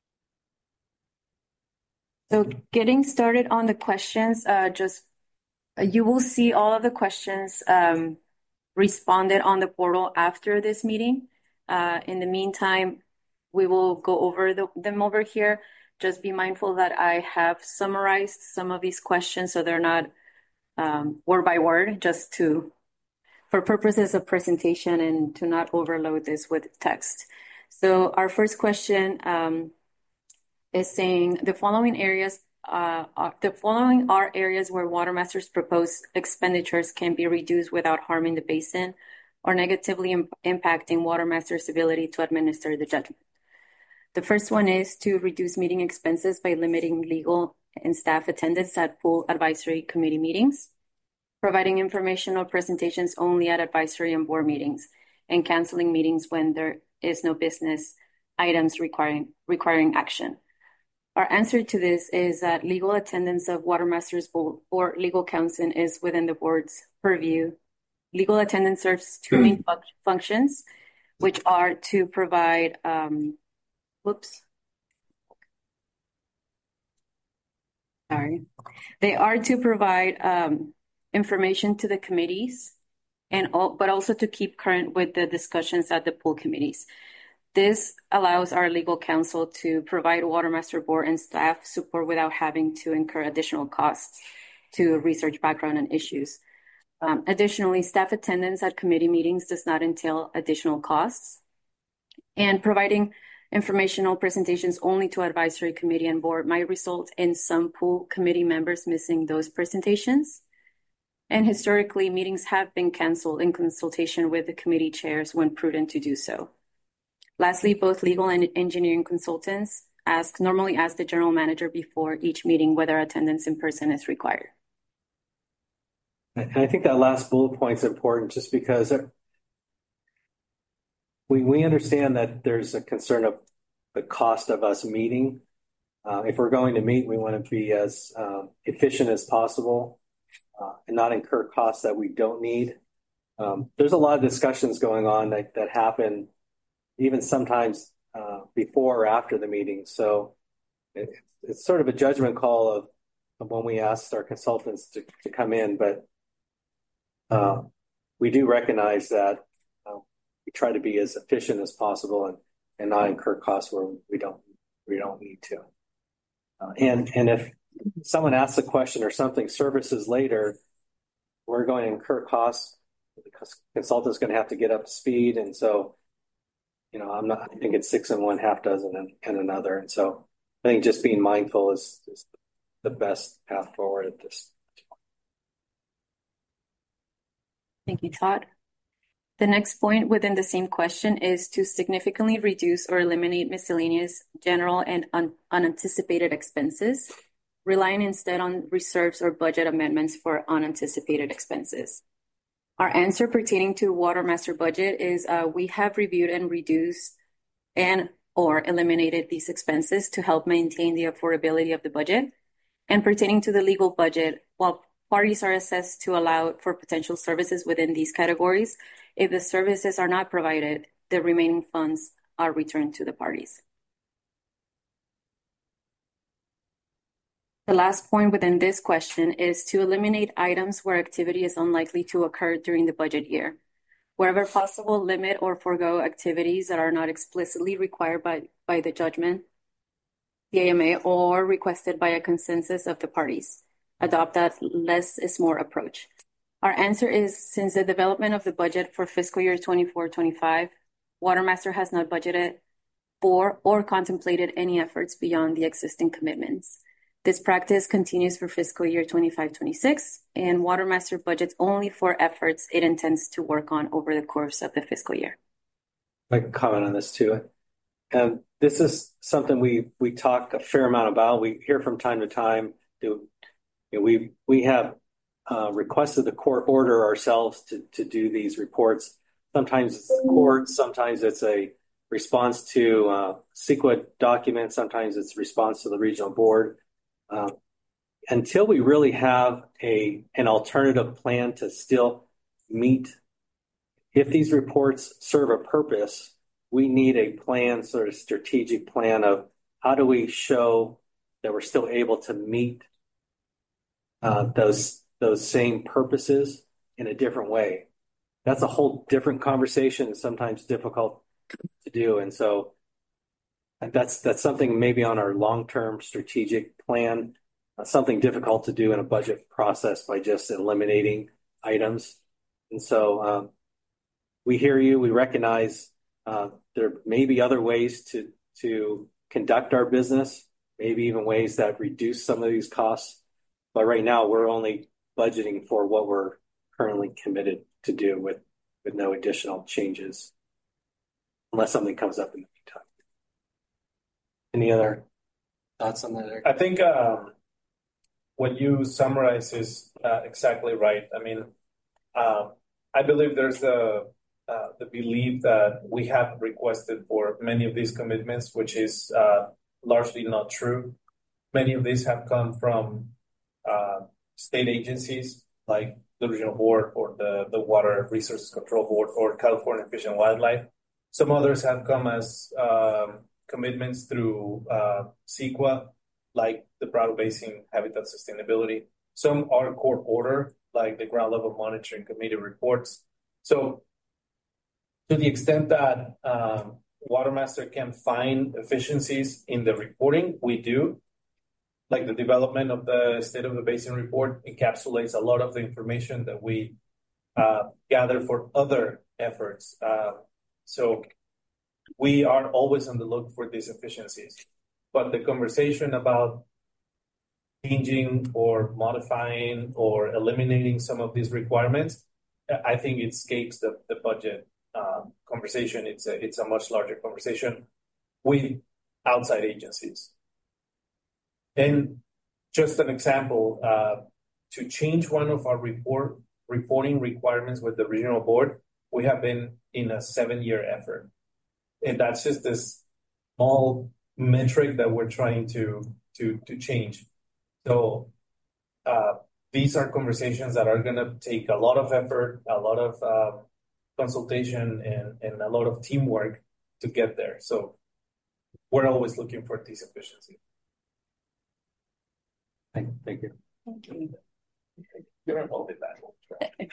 So getting started on the questions, uh, just uh, you will see all of the questions um, responded on the portal after this meeting. Uh, in the meantime, we will go over the, them over here. Just be mindful that I have summarized some of these questions, so they're not um, word by word, just to for purposes of presentation and to not overload this with text. So our first question um, is saying the following areas, uh, are, the following are areas where Watermaster's proposed expenditures can be reduced without harming the basin or negatively imp impacting Watermaster's ability to administer the judgment. The first one is to reduce meeting expenses by limiting legal and staff attendance at pool advisory committee meetings, providing informational presentations only at advisory and board meetings, and canceling meetings when there is no business items requiring, requiring action. Our answer to this is that legal attendance of Watermaster's board or legal counsel is within the board's purview. Legal attendance serves two main fun functions, which are to provide, um, whoops, sorry. They are to provide um, information to the committees, and all, but also to keep current with the discussions at the pool committees. This allows our legal counsel to provide Watermaster board and staff support without having to incur additional costs to research background and issues. Um, additionally, staff attendance at committee meetings does not entail additional costs, and providing informational presentations only to advisory committee and board might result in some pool committee members missing those presentations. And historically, meetings have been canceled in consultation with the committee chairs when prudent to do so. Lastly, both legal and engineering consultants ask normally ask the general manager before each meeting whether attendance in person is required. And I think that last bullet point is important just because we, we understand that there's a concern of the cost of us meeting. Uh, if we're going to meet, we want to be as um, efficient as possible uh, and not incur costs that we don't need. Um, there's a lot of discussions going on that, that happen even sometimes uh, before or after the meeting. So it, it's sort of a judgment call of, of when we ask our consultants to, to come in. But uh, we do recognize that uh, we try to be as efficient as possible and, and not incur costs where we don't we don't need to. Uh, and and if someone asks a question or something surfaces later, we're going to incur costs. The consultant's going to have to get up to speed, and so you know I'm not. I think it's six and one, half dozen and, and another. And so I think just being mindful is, is the best path forward at this. Thank you, Todd. The next point within the same question is to significantly reduce or eliminate miscellaneous, general, and un unanticipated expenses, relying instead on reserves or budget amendments for unanticipated expenses. Our answer pertaining to Water Master budget is uh, we have reviewed and reduced and or eliminated these expenses to help maintain the affordability of the budget. And pertaining to the legal budget, while parties are assessed to allow for potential services within these categories, if the services are not provided, the remaining funds are returned to the parties. The last point within this question is to eliminate items where activity is unlikely to occur during the budget year. Wherever possible, limit or forego activities that are not explicitly required by, by the judgment, the A M A, or requested by a consensus of the parties. Adopt that less is more approach. Our answer is, since the development of the budget for fiscal year twenty-four twenty-five, Water Master has not budgeted for or contemplated any efforts beyond the existing commitments. This practice continues for fiscal year twenty-five twenty-six, and Water Master budgets only for efforts it intends to work on over the course of the fiscal year. I can comment on this too. And this is something we we talk a fair amount about. We hear from time to time. Do, you know, we we have uh, requested the court order ourselves to to do these reports. Sometimes it's the court, sometimes it's a response to uh, CEQA documents, sometimes it's response to the regional board. Uh, until we really have a an alternative plan to still meet, if these reports serve a purpose, we need a plan, sort of strategic plan of how do we show that we're still able to meet uh, those those same purposes in a different way. That's a whole different conversation and sometimes difficult to do. And so And that's that's something maybe on our long-term strategic plan, uh, something difficult to do in a budget process by just eliminating items. And so um, we hear you. We recognize uh, there may be other ways to to conduct our business, maybe even ways that reduce some of these costs. But right now, we're only budgeting for what we're currently committed to do with with no additional changes, unless something comes up in the meantime. Any other thoughts on that? I think um, what you summarize is uh, exactly right. I mean, um, I believe there's the uh, the belief that we have requested for many of these commitments, which is uh, largely not true. Many of these have come from uh, state agencies like the Regional Board or the, the Water Resources Control Board or California Fish and Wildlife. Some others have come as um, commitments through uh, CEQA, like the Brattle Basin Habitat Sustainability. Some are court order, like the Ground Level Monitoring Committee reports. So to the extent that um, Water Master can find efficiencies in the reporting, we do. Like the development of the State of the Basin report encapsulates a lot of the information that we uh, gather for other efforts. Uh, so we are always on the look for these efficiencies. But the conversation about changing or modifying or eliminating some of these requirements, I think it escapes the, the budget uh, conversation. It's a, it's a much larger conversation with outside agencies. And just an example, uh, to change one of our report reporting requirements with the regional board, we have been in a seven-year effort. And that's just this small metric that we're trying to to to change. So uh, these are conversations that are going to take a lot of effort, a lot of uh, consultation, and, and a lot of teamwork to get there. So we're always looking for this efficiency. Thank, thank you. Thank you. You're involved in that.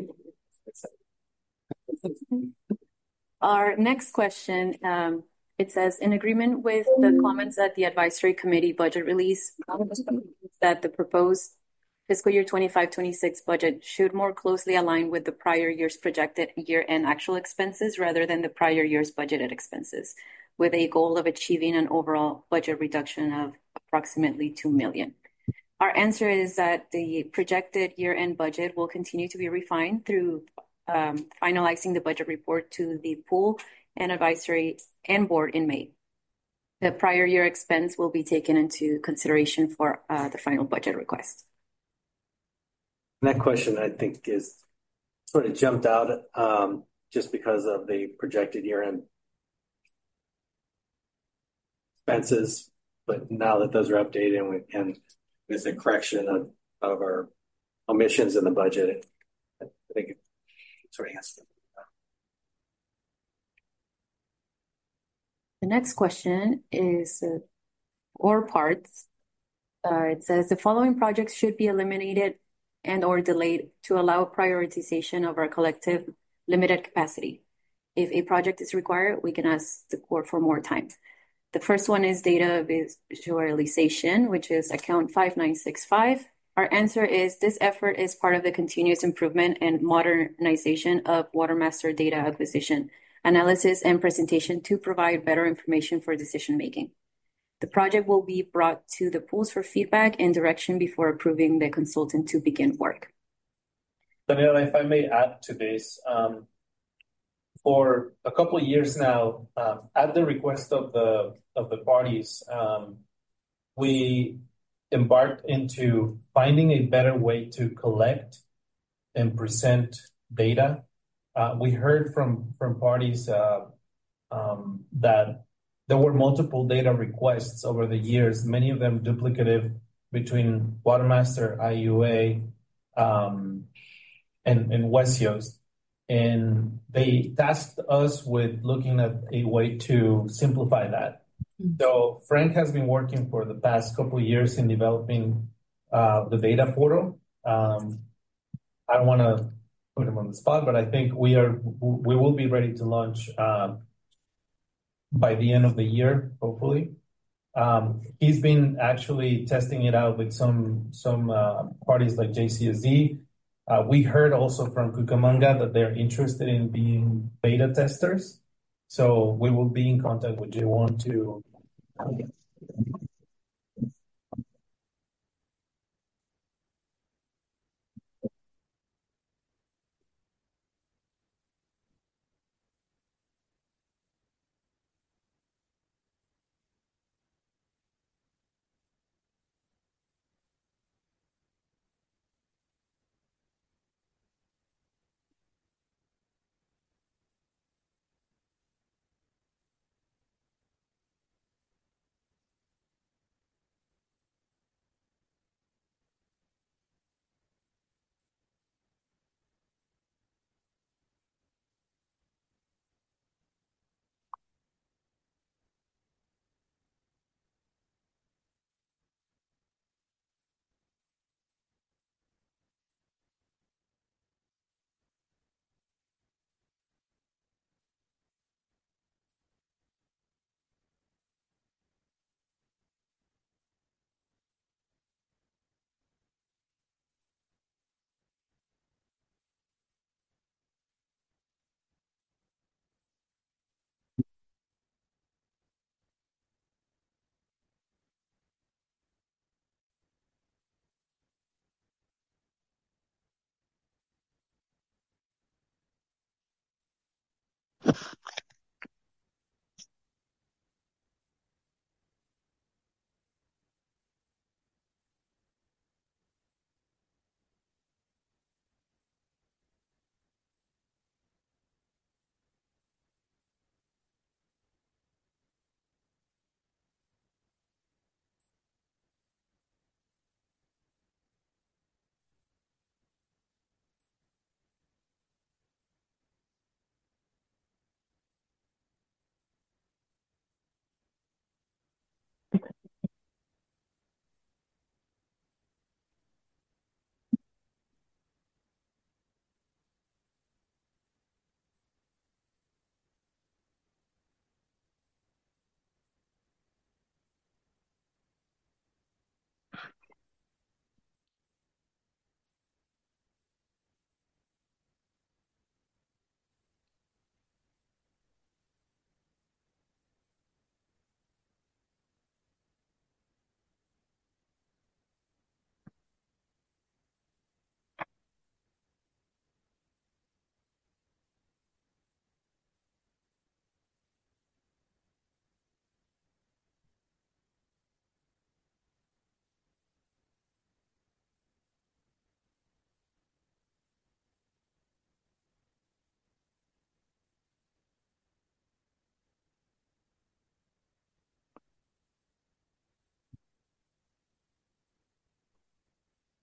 Our next question, um, it says, in agreement with the comments at the advisory committee budget release, that the proposed fiscal year twenty-five twenty-six budget should more closely align with the prior year's projected year-end actual expenses rather than the prior year's budgeted expenses, with a goal of achieving an overall budget reduction of approximately two million dollars. Our answer is that the projected year-end budget will continue to be refined through um, finalizing the budget report to the pool and advisory and board in May. The prior year expense will be taken into consideration for uh, the final budget request. That question, I think, is sort of jumped out um, just because of the projected year-end expenses. But now that those are updated and, we, and with the correction of, of our omissions in the budget, I think it sort of answers. The next question is uh, or parts. Uh, it says the following projects should be eliminated and or delayed to allow prioritization of our collective limited capacity. If a project is required, we can ask the court for more time. The first one is data visualization, which is account five nine six five. Our answer is this effort is part of the continuous improvement and modernization of WaterMaster data acquisition, analysis, and presentation to provide better information for decision making. The project will be brought to the pools for feedback and direction before approving the consultant to begin work. Daniela, if I may add to this, um, for a couple of years now, um, at the request of the of the parties, um, we embarked into finding a better way to collect and present data. Uh, we heard from from parties uh, um, that there were multiple data requests over the years, many of them duplicative between WaterMaster, I U A, um, and, and Wesios. And they tasked us with looking at a way to simplify that. Mm-hmm. So Frank has been working for the past couple of years in developing uh, the data portal. Um, I don't want to put him on the spot, but I think we are we will be ready to launch um, by the end of the year, hopefully. Um, he's been actually testing it out with some some uh, parties like J C S D. Uh, we heard also from Cucamonga that they're interested in being beta testers. So we will be in contact with J one to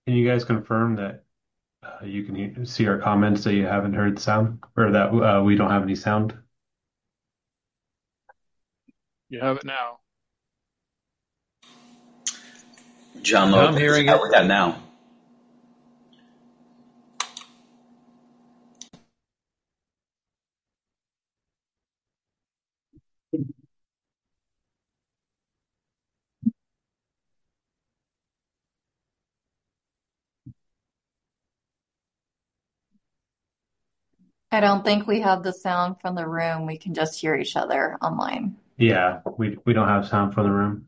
Can you guys confirm that uh, you can he- see our comments that you haven't heard sound or that uh, we don't have any sound? You have it now. John Yeah, I'm Lopez, hearing how it. we got now? I don't think we have the sound from the room. We can just hear each other online. Yeah, we we don't have sound for the room.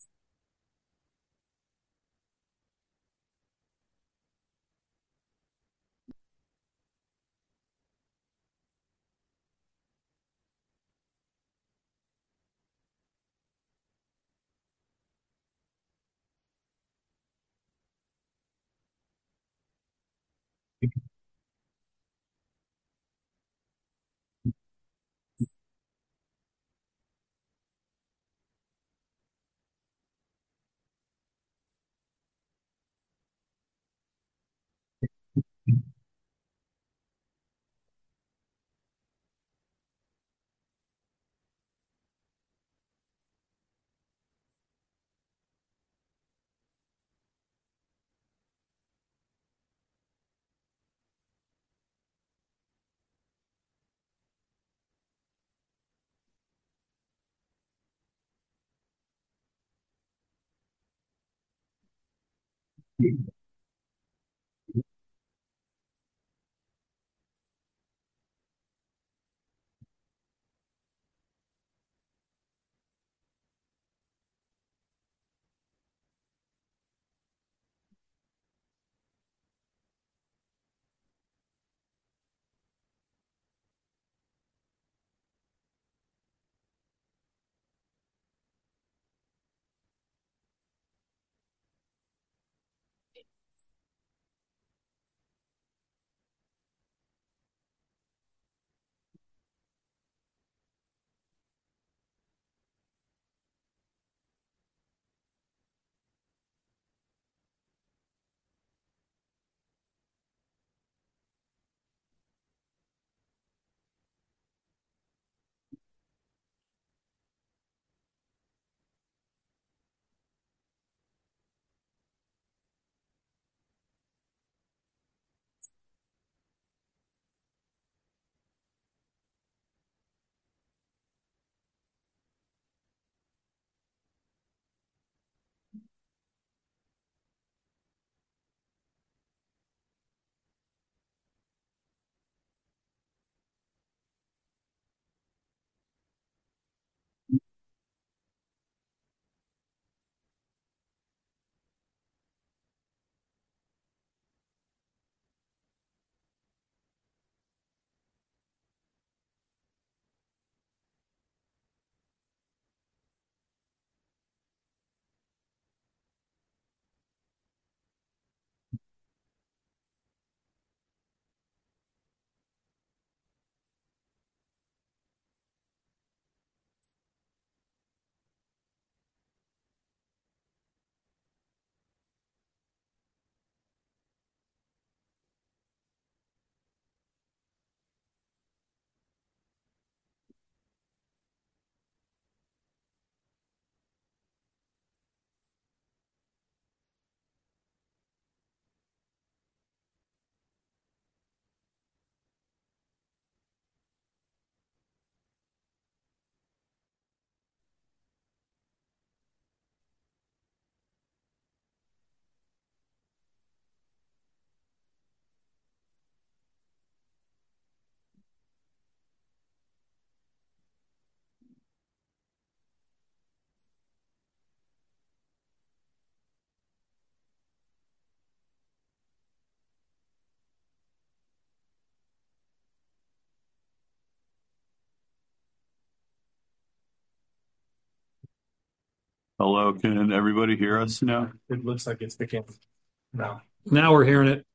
Hello, can everybody hear us now? It looks like it's beginning now. Now we're hearing it.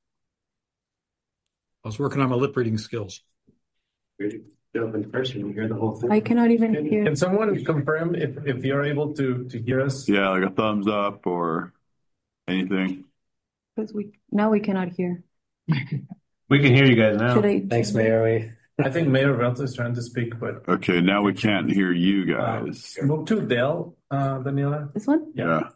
I was working on my lip reading skills. In person, you hear the whole thing. I cannot even Can, hear. can someone confirm if, if you're able to, to hear us? Yeah, like a thumbs up or anything. Because we now we cannot hear. We can hear you guys now. Should I? Thanks, Mayor. I think Mayor Velta is trying to speak, but Okay, now we can't hear you guys. move to Dell, uh, Daniela. This one? Yeah.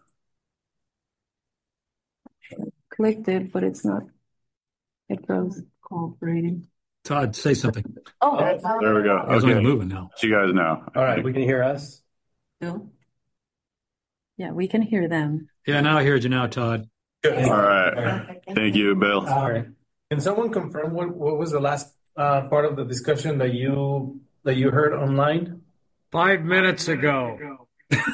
Clicked it, but it's not. It froze. Cooperating. Todd, say something. Oh, There we go. I was only Okay. moving now. See you guys now. All right, we can hear us. no. Yeah, we can hear them. Yeah, now I hear you now, Todd. All right. Thank you, Bill. All right. Can someone confirm what, what was the last uh, part of the discussion that you that you heard online? Five minutes ago.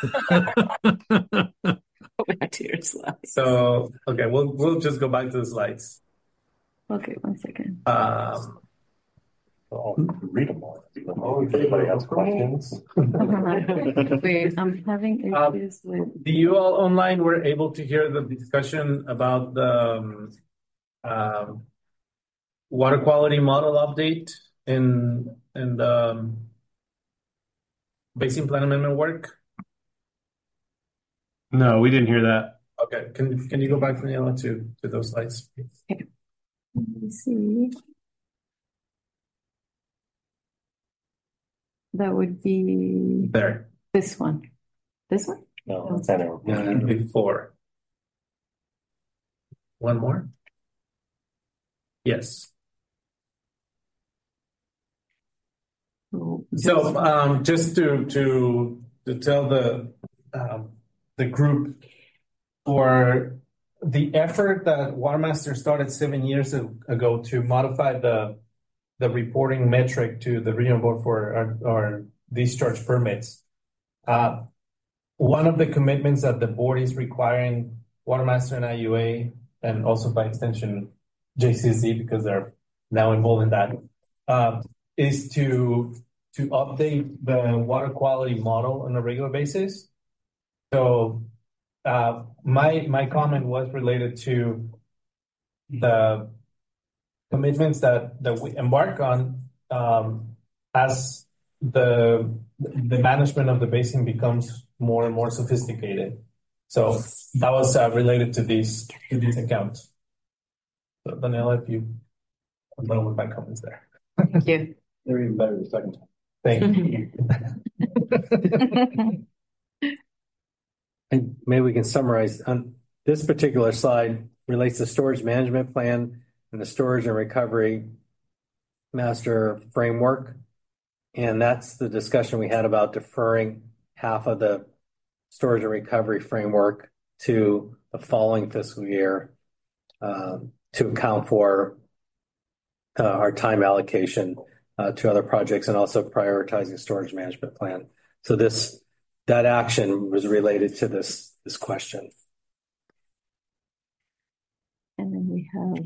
Go back to your slides. So okay, we'll we'll just go back to the slides. Okay, one second. Um, I'll read them all. If anybody has questions. Wait, I'm having Um, issues with. do you all online were able to hear the discussion about the um, um, water quality model update in in the um, basin plan amendment work? No, we didn't hear that. Okay, can can you go back, Daniela, to to those slides, please? Let me see. That would be There. this one. This one? No, it's anyway. Yeah, before. One more? Yes. Oh, So um, just to to to tell the um, the group for the effort that Watermaster started seven years ago to modify the the reporting metric to the regional board for our, our discharge permits. Uh, one of the commitments that the board is requiring Watermaster and I U A, and also by extension J C Z, because they're now involved in that, uh, is to to update the water quality model on a regular basis. So uh, my my comment was related to the commitments that, that we embark on um, as the the management of the basin becomes more and more sophisticated. So that was uh, related to these to these accounts. So Daniela, if you I'm done with my comments there. Thank you. They're even better the second time. Thank you. And maybe we can summarize on this particular slide relates to storage management plan and the storage and recovery master framework. And that's the discussion we had about deferring half of the storage and recovery framework to the following fiscal year uh, to account for uh, our time allocation uh, to other projects and also prioritizing storage management plan. So this that action was related to this this question. And then we have.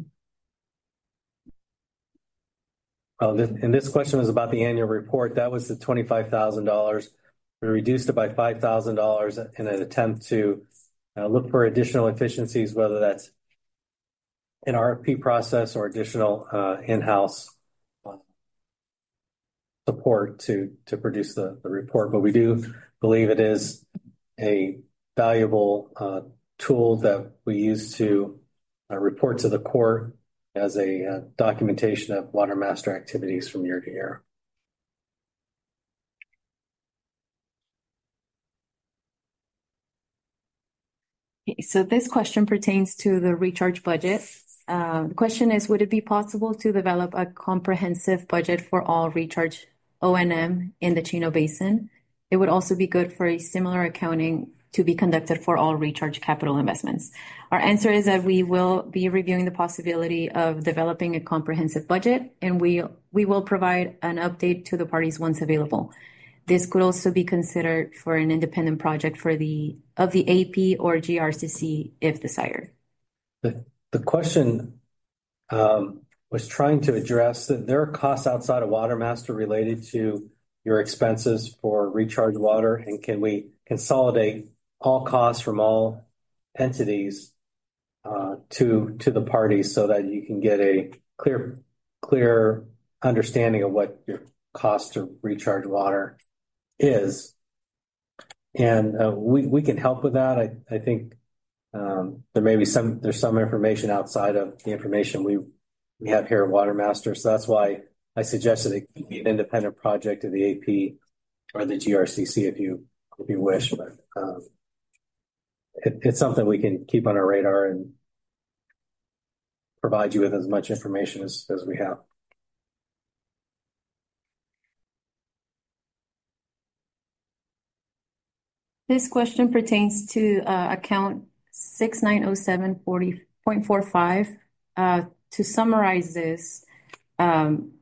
Well, this, and this question was about the annual report. That was the twenty-five thousand dollars. We reduced it by five thousand dollars in an attempt to uh, look for additional efficiencies, whether that's an R F P process or additional uh, in-house uh, support to to produce the, the report. But we do believe it is a valuable uh, tool that we use to uh, report to the court as a uh, documentation of water master activities from year to year. Okay, so this question pertains to the recharge budget. Uh, the question is, would it be possible to develop a comprehensive budget for all recharge O and M in the Chino Basin? It would also be good for a similar accounting to be conducted for all recharge capital investments. Our answer is that we will be reviewing the possibility of developing a comprehensive budget, and we we will provide an update to the parties once available. This could also be considered for an independent project for the of the A P or G R C C if desired. The, the question um, was trying to address that there are costs outside of Water Master related to your expenses for recharge water, and can we consolidate all costs from all entities uh, to to the parties so that you can get a clear clear understanding of what your cost to recharge water is. And uh, we, we can help with that. I, I think Um, there may be some, there's some information outside of the information we, we have here at Watermaster. So that's why I suggested it could be an independent project of the A P or the G R C C if you, if you wish, but, um, it, it's something we can keep on our radar and provide you with as much information as, as we have. This question pertains to uh, account six nine oh seven forty point four five. Uh, to summarize this, um,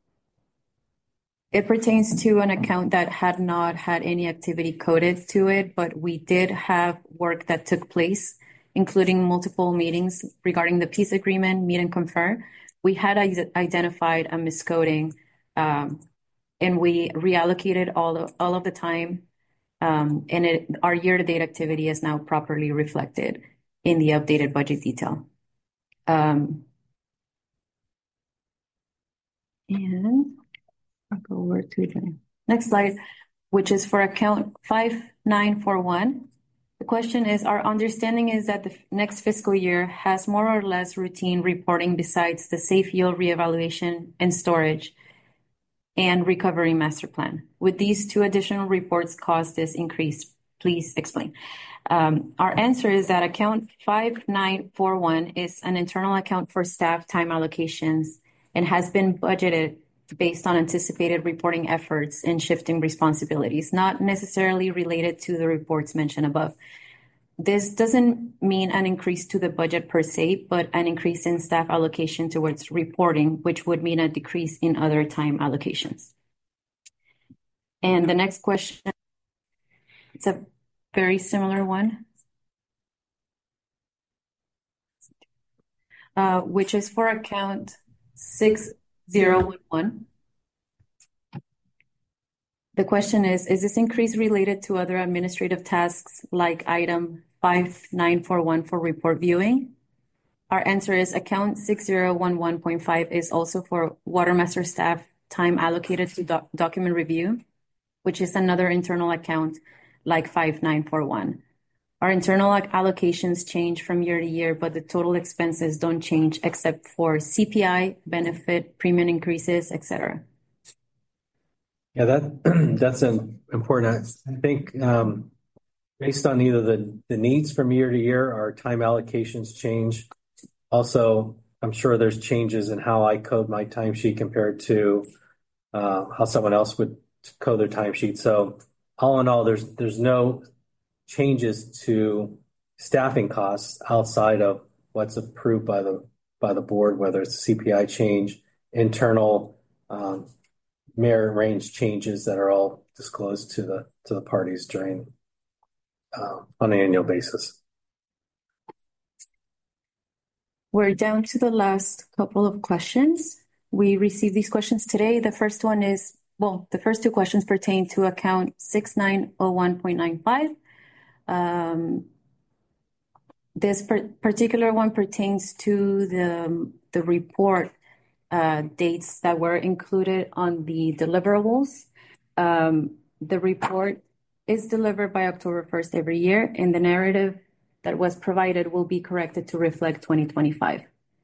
it pertains to an account that had not had any activity coded to it, but we did have work that took place, including multiple meetings regarding the peace agreement, meet and confer. We had identified a miscoding, um, and we reallocated all of, all of the time. Um, and it, our year-to-date activity is now properly reflected in the updated budget detail. Um, and I'll go over to the next slide, which is for account five nine four one. The question is, our understanding is that the next fiscal year has more or less routine reporting besides the safe yield reevaluation and storage and recovery master plan. Would these two additional reports cause this increase? Please explain. Um, our answer is that account five nine four one is an internal account for staff time allocations and has been budgeted based on anticipated reporting efforts and shifting responsibilities, not necessarily related to the reports mentioned above. This doesn't mean an increase to the budget per se, but an increase in staff allocation towards reporting, which would mean a decrease in other time allocations. And the next question, it's a very similar one, uh, which is for account six zero one one. The question is, is this increase related to other administrative tasks like item five nine four one for report viewing? Our answer is account six zero one one point five is also for Watermaster staff time allocated to doc document review, which is another internal account like five nine four one. Our internal allocations change from year to year, but the total expenses don't change except for C P I, benefit, premium increases, et cetera. Yeah, that that's an important. I think um, based on either the, the needs from year to year, our time allocations change. Also, I'm sure there's changes in how I code my timesheet compared to uh, how someone else would code their timesheet. So all in all, there's there's no changes to staffing costs outside of what's approved by the by the board, whether it's a C P I change, internal um, merit range changes that are all disclosed to the to the parties during uh, on an annual basis. We're down to the last couple of questions. We received these questions today. The first one is, well, the first two questions pertain to account six nine oh one point nine five. Um, this per particular one pertains to the, the report uh, dates that were included on the deliverables. Um, the report is delivered by October first every year, and the narrative that was provided will be corrected to reflect twenty twenty-five.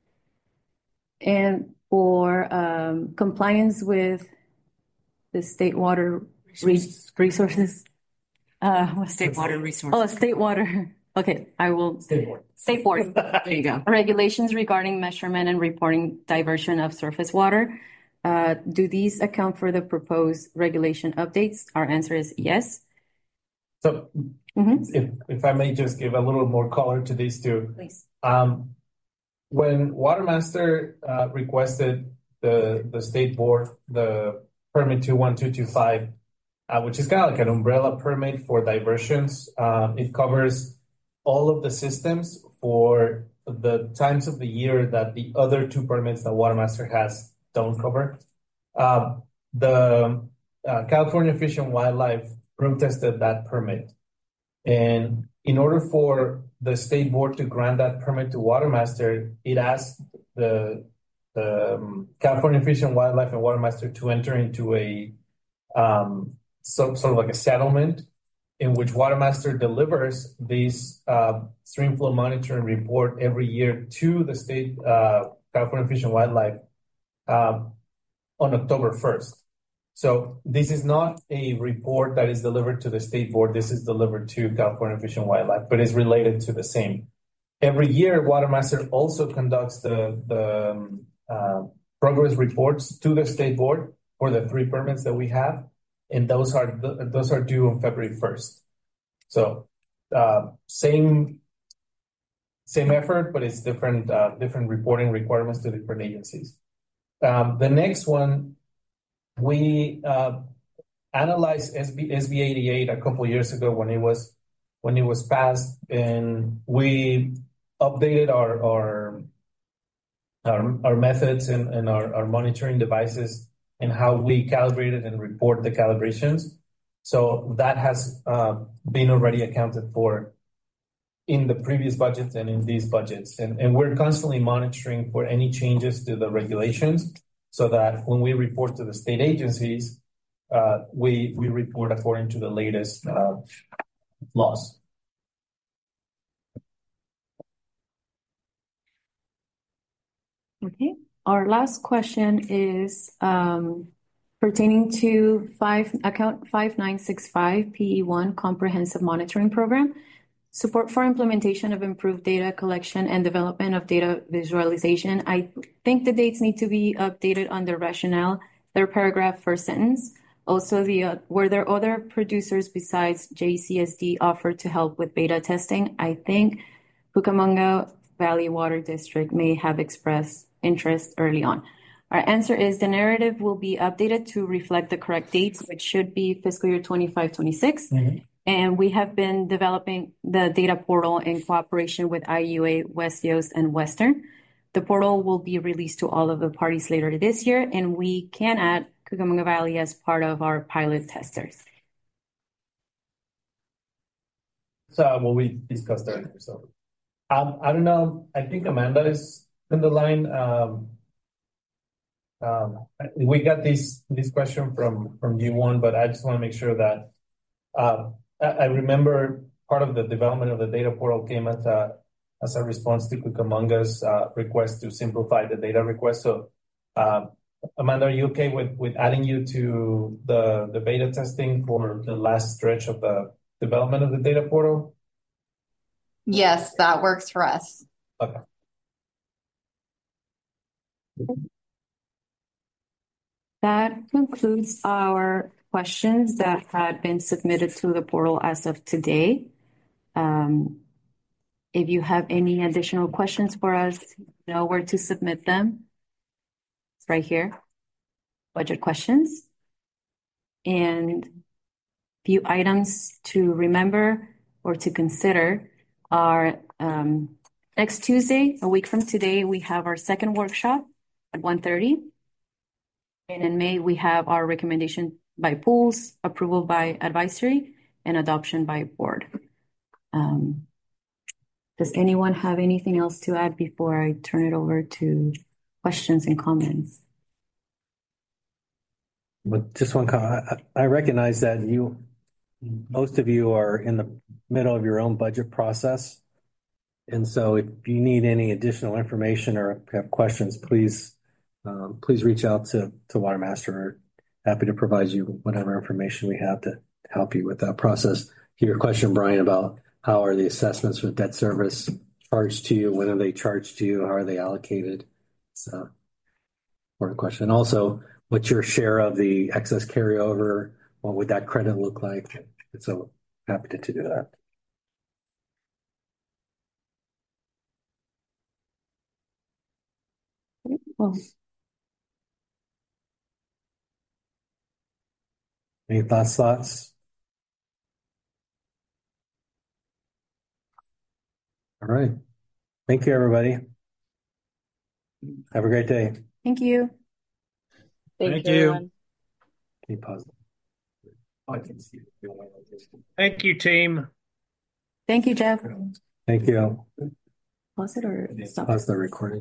And for um, compliance with the state water resources, resources uh, state water resources. Oh, state water. Okay, I will. State board. State board. There you go. Regulations regarding measurement and reporting diversion of surface water. Uh, do these account for the proposed regulation updates? Our answer is yes. So mm-hmm. if, if I may just give a little more color to these two. Please. Um, when Watermaster uh, requested the, the state board, the permit two one two two five, uh, which is kind of like an umbrella permit for diversions, um, it covers all of the systems for the times of the year that the other two permits that Watermaster has don't cover. Uh, the uh, California Fish and Wildlife protested that permit. And in order for the state board to grant that permit to Watermaster, it asked the, the um, California Fish and Wildlife and Watermaster to enter into a um, so, sort of like a settlement. in which Watermaster delivers this uh, stream flow monitoring report every year to the state uh, California Fish and Wildlife um, on October first. So this is not a report that is delivered to the state board. This is delivered to California Fish and Wildlife, but is related to the same. Every year, Watermaster also conducts the, the um, uh, progress reports to the state board for the three permits that we have, and those are those are due on February first. So uh, same same effort, but it's different uh, different reporting requirements to different agencies. Um, the next one. We uh, analyzed S B eighty-eight a couple years ago when it was when it was passed, and we updated our our our, our methods and, and our, our monitoring devices and how we calibrated and report the calibrations. So that has uh, been already accounted for in the previous budgets and in these budgets, and, and we're constantly monitoring for any changes to the regulations, so that when we report to the state agencies, uh, we we report according to the latest uh, laws. Okay. Our last question is um, pertaining to five account five nine six five P E one Comprehensive Monitoring Program. Support for implementation of improved data collection and development of data visualization. I think the dates need to be updated on the rationale, third paragraph, first sentence. Also, the uh, were there other producers besides J C S D offered to help with beta testing? I think Cucamonga Valley Water District may have expressed interest early on. Our answer is the narrative will be updated to reflect the correct dates, which should be fiscal year twenty-five twenty-six. Mm-hmm. And we have been developing the data portal in cooperation with I U A, West Yost, and Western. The portal will be released to all of the parties later this year, and we can add Cucamonga Valley as part of our pilot testers. So what we discussed earlier. So um, I don't know. I think Amanda is in the line. Um, um, we got this this question from from G one, but I just want to make sure that. Uh, I remember part of the development of the data portal came as a as a response to Cucamonga's uh, request to simplify the data request. So, uh, Amanda, are you okay with, with adding you to the, the beta testing for the last stretch of the development of the data portal? Yes, that works for us. Okay. That concludes our questions that had been submitted to the portal as of today. Um, if you have any additional questions for us, you know where to submit them. It's right here, budget questions. And few items to remember or to consider are um, next Tuesday, a week from today, we have our second workshop at one thirty. And in May, we have our recommendation by pools, approval by advisory, and adoption by board. Um, does anyone have anything else to add before I turn it over to questions and comments? But just one comment. I recognize that you, most of you are in the middle of your own budget process. And so if you need any additional information or have questions, please, um, please reach out to, to Watermaster. We're happy to provide you whatever information we have to help you with that process. To your question, Brian, about how are the assessments for debt service charged to you? When are they charged to you? How are they allocated? It's an important question. And also, what's your share of the excess carryover? What would that credit look like? So happy to, to do that. Well, any thoughts, thoughts? All right. Thank you, everybody. Have a great day. Thank you. Thank, Thank you. you. Can you pause? Oh, I can see it. Thank you, team. Thank you, Jeff. Thank you. Pause it or stop? Pause the recording.